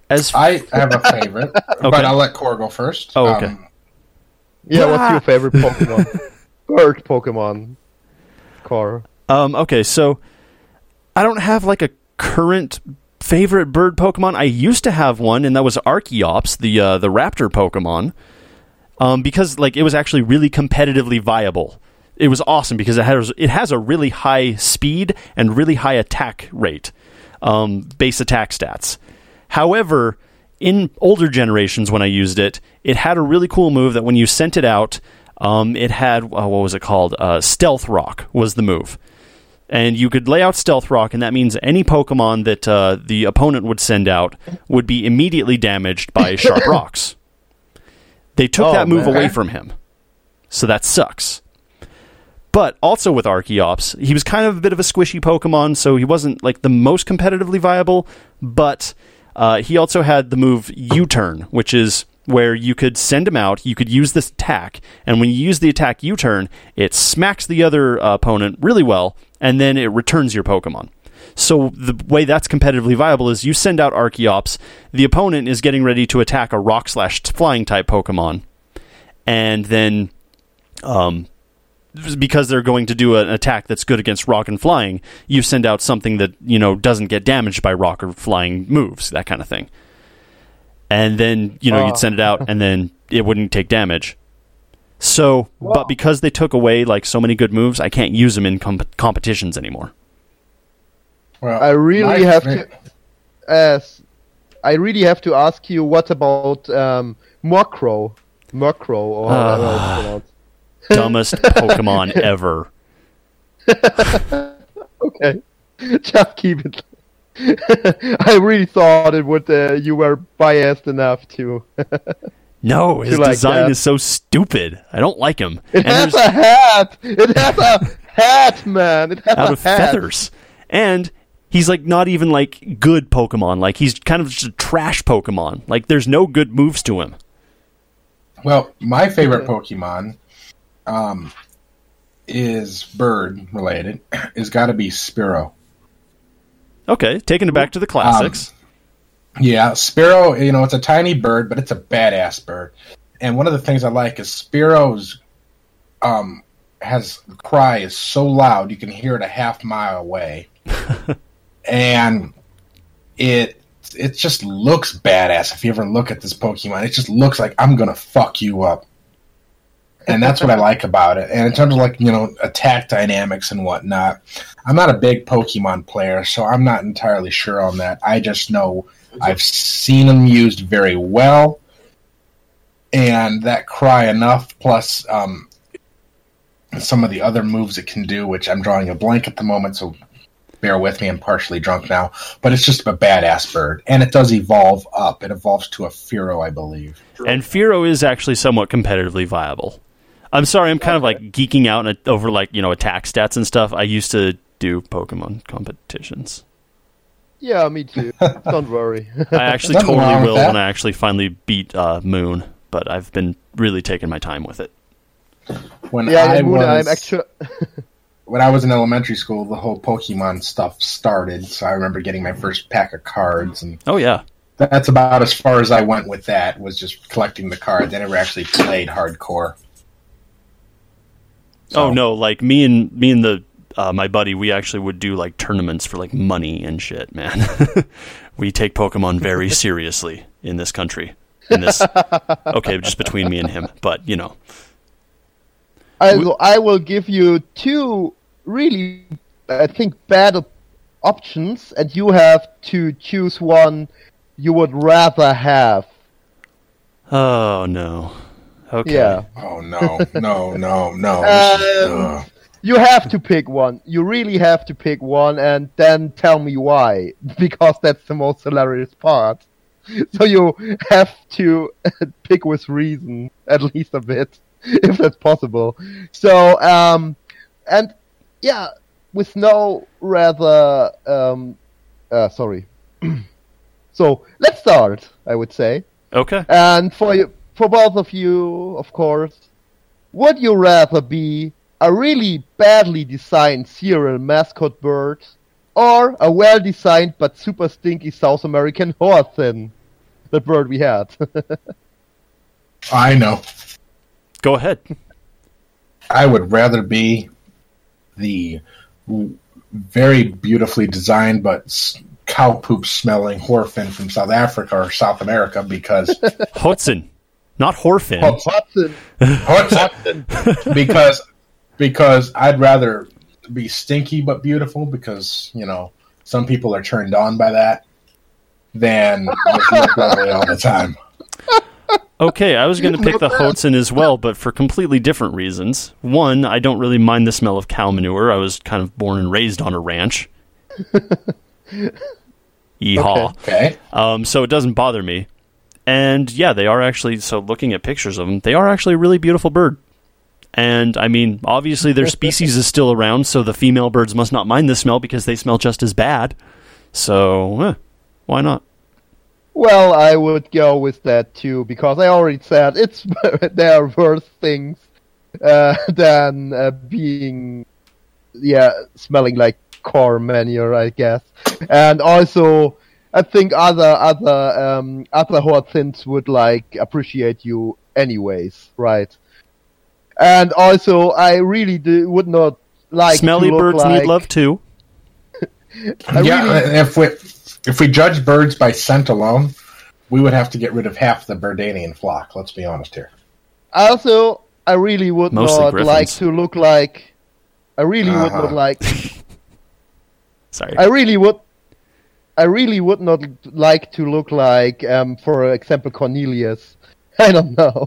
I have a favorite, but I'll let Core go first. Oh, okay. What's your favorite Pokemon? Bird Pokemon, Core. Okay, so I don't have like a current favorite bird Pokemon. I used to have one, and that was Archeops, the raptor Pokemon, because like it was actually really competitively viable. It was awesome because it has a really high speed and really high attack rate, base attack stats. However, in older generations when I used it, it had a really cool move that when you sent it out, it had, what was it called? Stealth Rock was the move. And you could lay out Stealth Rock, and that means any Pokemon that the opponent would send out would be immediately damaged by Sharp Rocks. They took that move away from him. So that sucks. But also with Archeops, he was kind of a bit of a squishy Pokemon, so he wasn't like the most competitively viable, but he also had the move U-Turn, which is where you could send him out, you could use this attack, and when you use the attack U-Turn, it smacks the other opponent really well, and then it returns your Pokemon. So the way that's competitively viable is you send out Archeops, the opponent is getting ready to attack a Rock/Flying type Pokemon, and then because they're going to do an attack that's good against Rock and Flying, you send out something that, doesn't get damaged by Rock or Flying moves, that kind of thing. And then, you'd send it out, and then it wouldn't take damage. So, but because they took away, like, so many good moves, I can't use them in competitions anymore. Well, I really have to ask you, what about Murkrow? Murkrow, or however it's pronounced. Dumbest Pokemon ever. Okay. Just keep it. I really thought it would. You were biased enough to. No, his design is so stupid. I don't like him. It has a hat. It has a hat, man. It has out of feathers, and he's like not even like good Pokemon. Like he's kind of just a trash Pokemon. Like there's no good moves to him. Well, my favorite Pokemon, is bird related. Is got to be Spearow. Okay, taking it back to the classics. Yeah, Spearow, it's a tiny bird, but it's a badass bird. And one of the things I like is Spearow's cry is so loud you can hear it a half mile away. And it just looks badass if you ever look at this Pokemon. It just looks like I'm going to fuck you up. And that's what I like about it. And in terms of attack dynamics and whatnot, I'm not a big Pokemon player, so I'm not entirely sure on that. I just know I've seen them used very well, and that cry enough, plus some of the other moves it can do, which I'm drawing a blank at the moment, so bear with me, I'm partially drunk now. But it's just a badass bird, and it does evolve up. It evolves to a Fearow, I believe. And Fearow is actually somewhat competitively viable. I'm sorry, I'm kind of like geeking out over attack stats and stuff. I used to do Pokemon competitions. Yeah, me too. Don't worry. I actually totally will when I actually finally beat Moon, but I've been really taking my time with it. When I was in elementary school, the whole Pokemon stuff started, so I remember getting my first pack of cards. And oh, yeah. That's about as far as I went with that, was just collecting the cards. I never actually played hardcore. So. Oh no! Like me and my buddy, we actually would do like tournaments for like money and shit. Man, we take Pokemon very seriously in this country. Okay, just between me and him, but I will give you two really, I think, bad options, and you have to choose one you would rather have. Oh no. Okay. Yeah. Oh, no. You have to pick one. You really have to pick one, and then tell me why. Because that's the most hilarious part. So you have to pick with reason, at least a bit, if that's possible. So, and yeah, with no rather, sorry. So, let's start, I would say. Okay. And for both of you, of course, would you rather be a really badly designed cereal mascot bird or a well-designed but super stinky South American horse? that bird we had. I know. Go ahead. I would rather be the very beautifully designed but cow poop smelling horfin from South Africa or South America because Hudson, not Horfin. Hudson. because I'd rather be stinky but beautiful because, you know, some people are turned on by that than just look lovely all the time. Okay, I was going to pick the Hudson as well, but for completely different reasons. One, I don't really mind the smell of cow manure. I was kind of born and raised on a ranch. Yeehaw. Okay. So it doesn't bother me. And yeah, they are actually, so looking at pictures of them, they are actually a really beautiful bird. And I mean, obviously their species is still around, so the female birds must not mind the smell because they smell just as bad. So, why not? Well, I would go with that too, because I already said there are worse things than being, smelling like corn manure, I guess. And also, I think other hyacinths would appreciate you anyways, right? And also, I really would not like smelly to look birds need love too. If we judge birds by scent alone, we would have to get rid of half the Birdanian flock. Let's be honest here. Also, I really would Mostly not griffins. like to look like. I really would not like. Sorry. I really would not like to look like, for example, Cornelius. I don't know.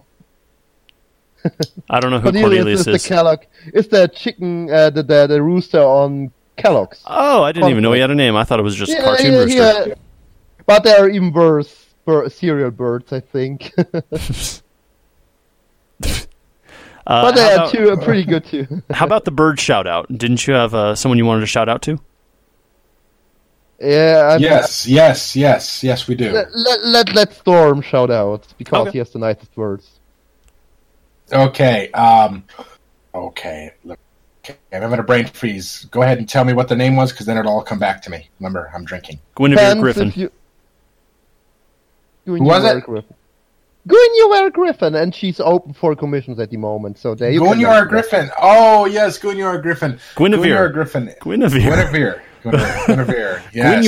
I don't know who Cornelius is. The Kellogg. It's the chicken, the rooster on Kellogg's. Oh, I didn't even know he had a name. I thought it was just cartoon rooster. Yeah. But there are even worse cereal birds, I think. But they are pretty good too. How about the bird shout out? Didn't you have someone you wanted to shout out to? Yeah. Yes, we do. Let Storm shout out because he has the nicest words. Okay. I'm having a brain freeze. Go ahead and tell me what the name was, because then it'll all come back to me. Remember, I'm drinking. Guinevere Griffin. Who was it? Guinevere Griffin, and she's open for commissions at the moment. So there you go. Guinevere Griffin. Oh yes, Guinevere Griffin. Guinevere Griffin. Guinevere. Yes.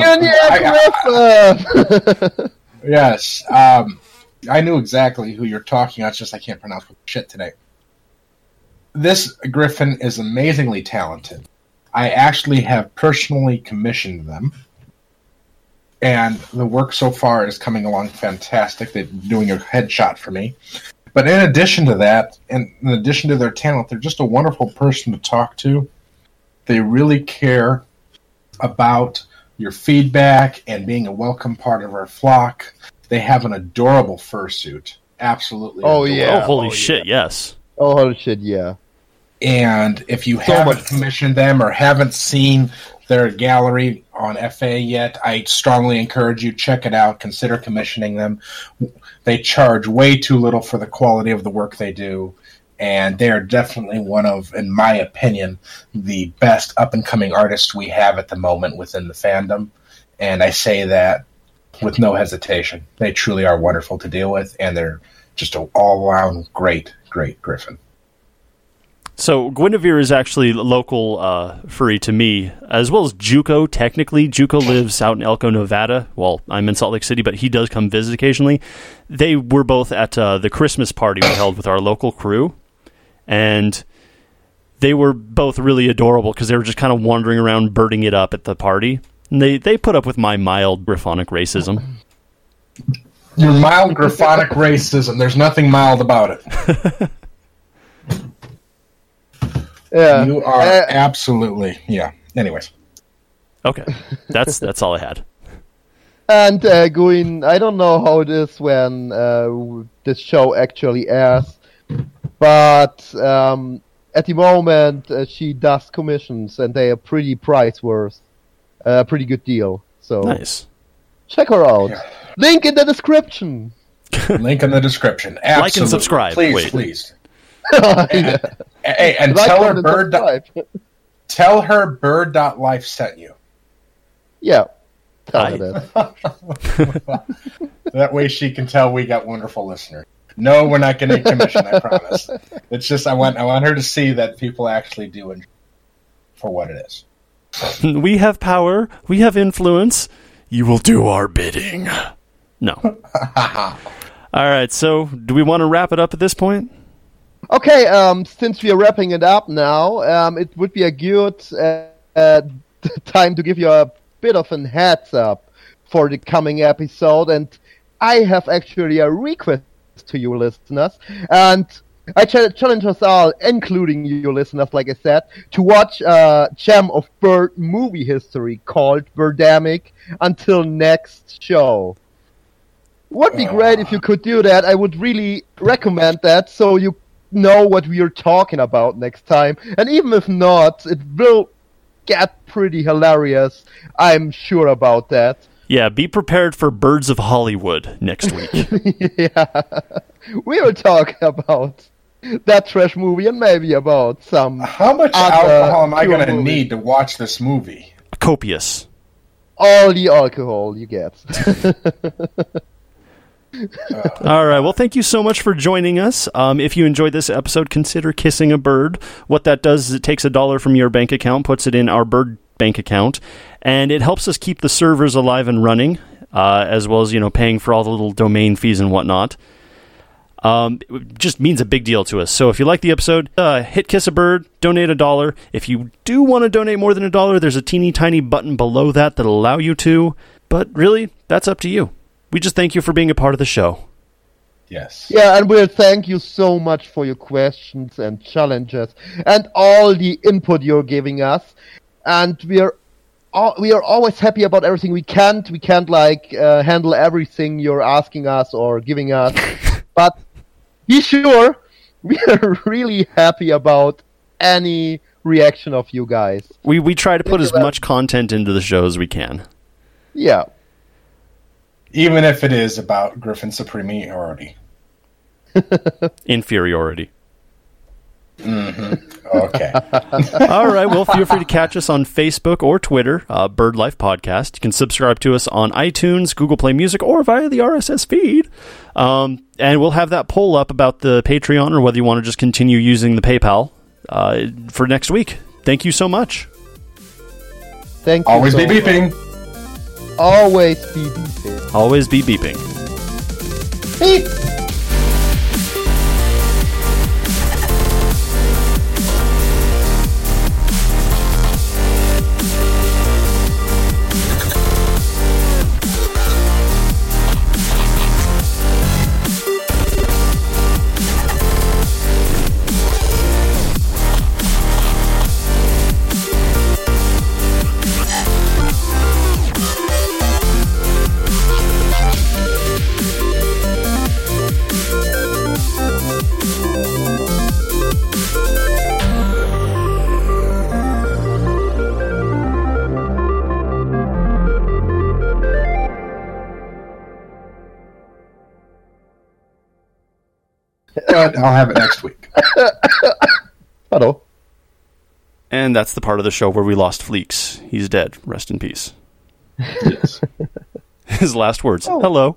Guinevere Griffin. Yes. I knew exactly who you're talking about. It's just I can't pronounce shit today. This Griffin is amazingly talented. I actually have personally commissioned them. And the work so far is coming along fantastic. They're doing a headshot for me. But in addition to that, and in addition to their talent, they're just a wonderful person to talk to. They really care about your feedback and being a welcome part of our flock. They have an adorable fursuit. Absolutely adorable. Yeah. Oh, holy shit, yes. Oh, holy shit, yeah. And if you haven't commissioned them or haven't seen their gallery on FA yet, I strongly encourage you, check it out. Consider commissioning them. They charge way too little for the quality of the work they do. And they are definitely one of, in my opinion, the best up-and-coming artists we have at the moment within the fandom. And I say that with no hesitation. They truly are wonderful to deal with, and they're just an all-around great Griffin. So Guinevere is actually local furry to me, as well as Juco, technically. Juco lives out in Elko, Nevada. Well, I'm in Salt Lake City, but he does come visit occasionally. They were both at the Christmas party we held with our local crew, and they were both really adorable because they were just kind of wandering around birding it up at the party. And they put up with my mild Griffonic racism. Your mild Griffonic racism. There's nothing mild about it. Yeah. You are absolutely, yeah. Anyways. Okay. That's all I had. And going, I don't know how it is when this show actually airs, but at the moment she does commissions and they are pretty price worth. Pretty good deal. So nice. Check her out. Yeah. Link in the description. Link in the description. Absolutely. Like and subscribe. Please. Hey, and like tell her bird.life sent you. Yeah. Tell her that. That way she can tell we got wonderful listeners. No, we're not getting a commission, I promise. It's just I want her to see that people actually do enjoy for what it is. We have power. We have influence. You will do our bidding. No. All right, so do we want to wrap it up at this point? Okay, since we are wrapping it up now, it would be a good time to give you a bit of a heads up for the coming episode, and I have actually a request to you listeners, and I challenge us all, including you listeners, like I said, to watch a gem of bird movie history called Birdemic until next show. Would be great if you could do that. I would really recommend that, so you know what we are talking about next time. And even if not, it will get pretty hilarious. I'm sure about that. Yeah, be prepared for Birds of Hollywood next week. Yeah. We will talk about that trash movie and maybe about some... How much alcohol am I going to need to watch this movie? Copious. All the alcohol you get. All right. Well, thank you so much for joining us. If you enjoyed this episode, consider kissing a bird. What that does is it takes $1 from your bank account, puts it in our bird bank account, and it helps us keep the servers alive and running, as well as, paying for all the little domain fees and whatnot. It just means a big deal to us. So if you like the episode, hit Kiss a Bird, donate $1. If you do want to donate more than $1, there's a teeny tiny button below that'll allow you to. But really, that's up to you. We just thank you for being a part of the show. Yes. Yeah, and we'll thank you so much for your questions and challenges and all the input you're giving us. And we are always happy about everything. We can't handle everything you're asking us or giving us. But be sure we are really happy about any reaction of you guys. We try to put as much content into the show as we can. Yeah. Even if it is about Griffin superiority. Inferiority. Mm-hmm. Okay. All right. Well, feel free to catch us on Facebook or Twitter, Bird Life Podcast. You can subscribe to us on iTunes, Google Play Music, or via the RSS feed. And we'll have that poll up about the Patreon or whether you want to just continue using the PayPal for next week. Thank you so much. Thank you. Always be beeping. Always be beeping. Always be beeping. Beep. I'll have it next week. Hello. And that's the part of the show where we lost Fleeks. He's dead. Rest in peace. Yes. His last words. Oh. Hello.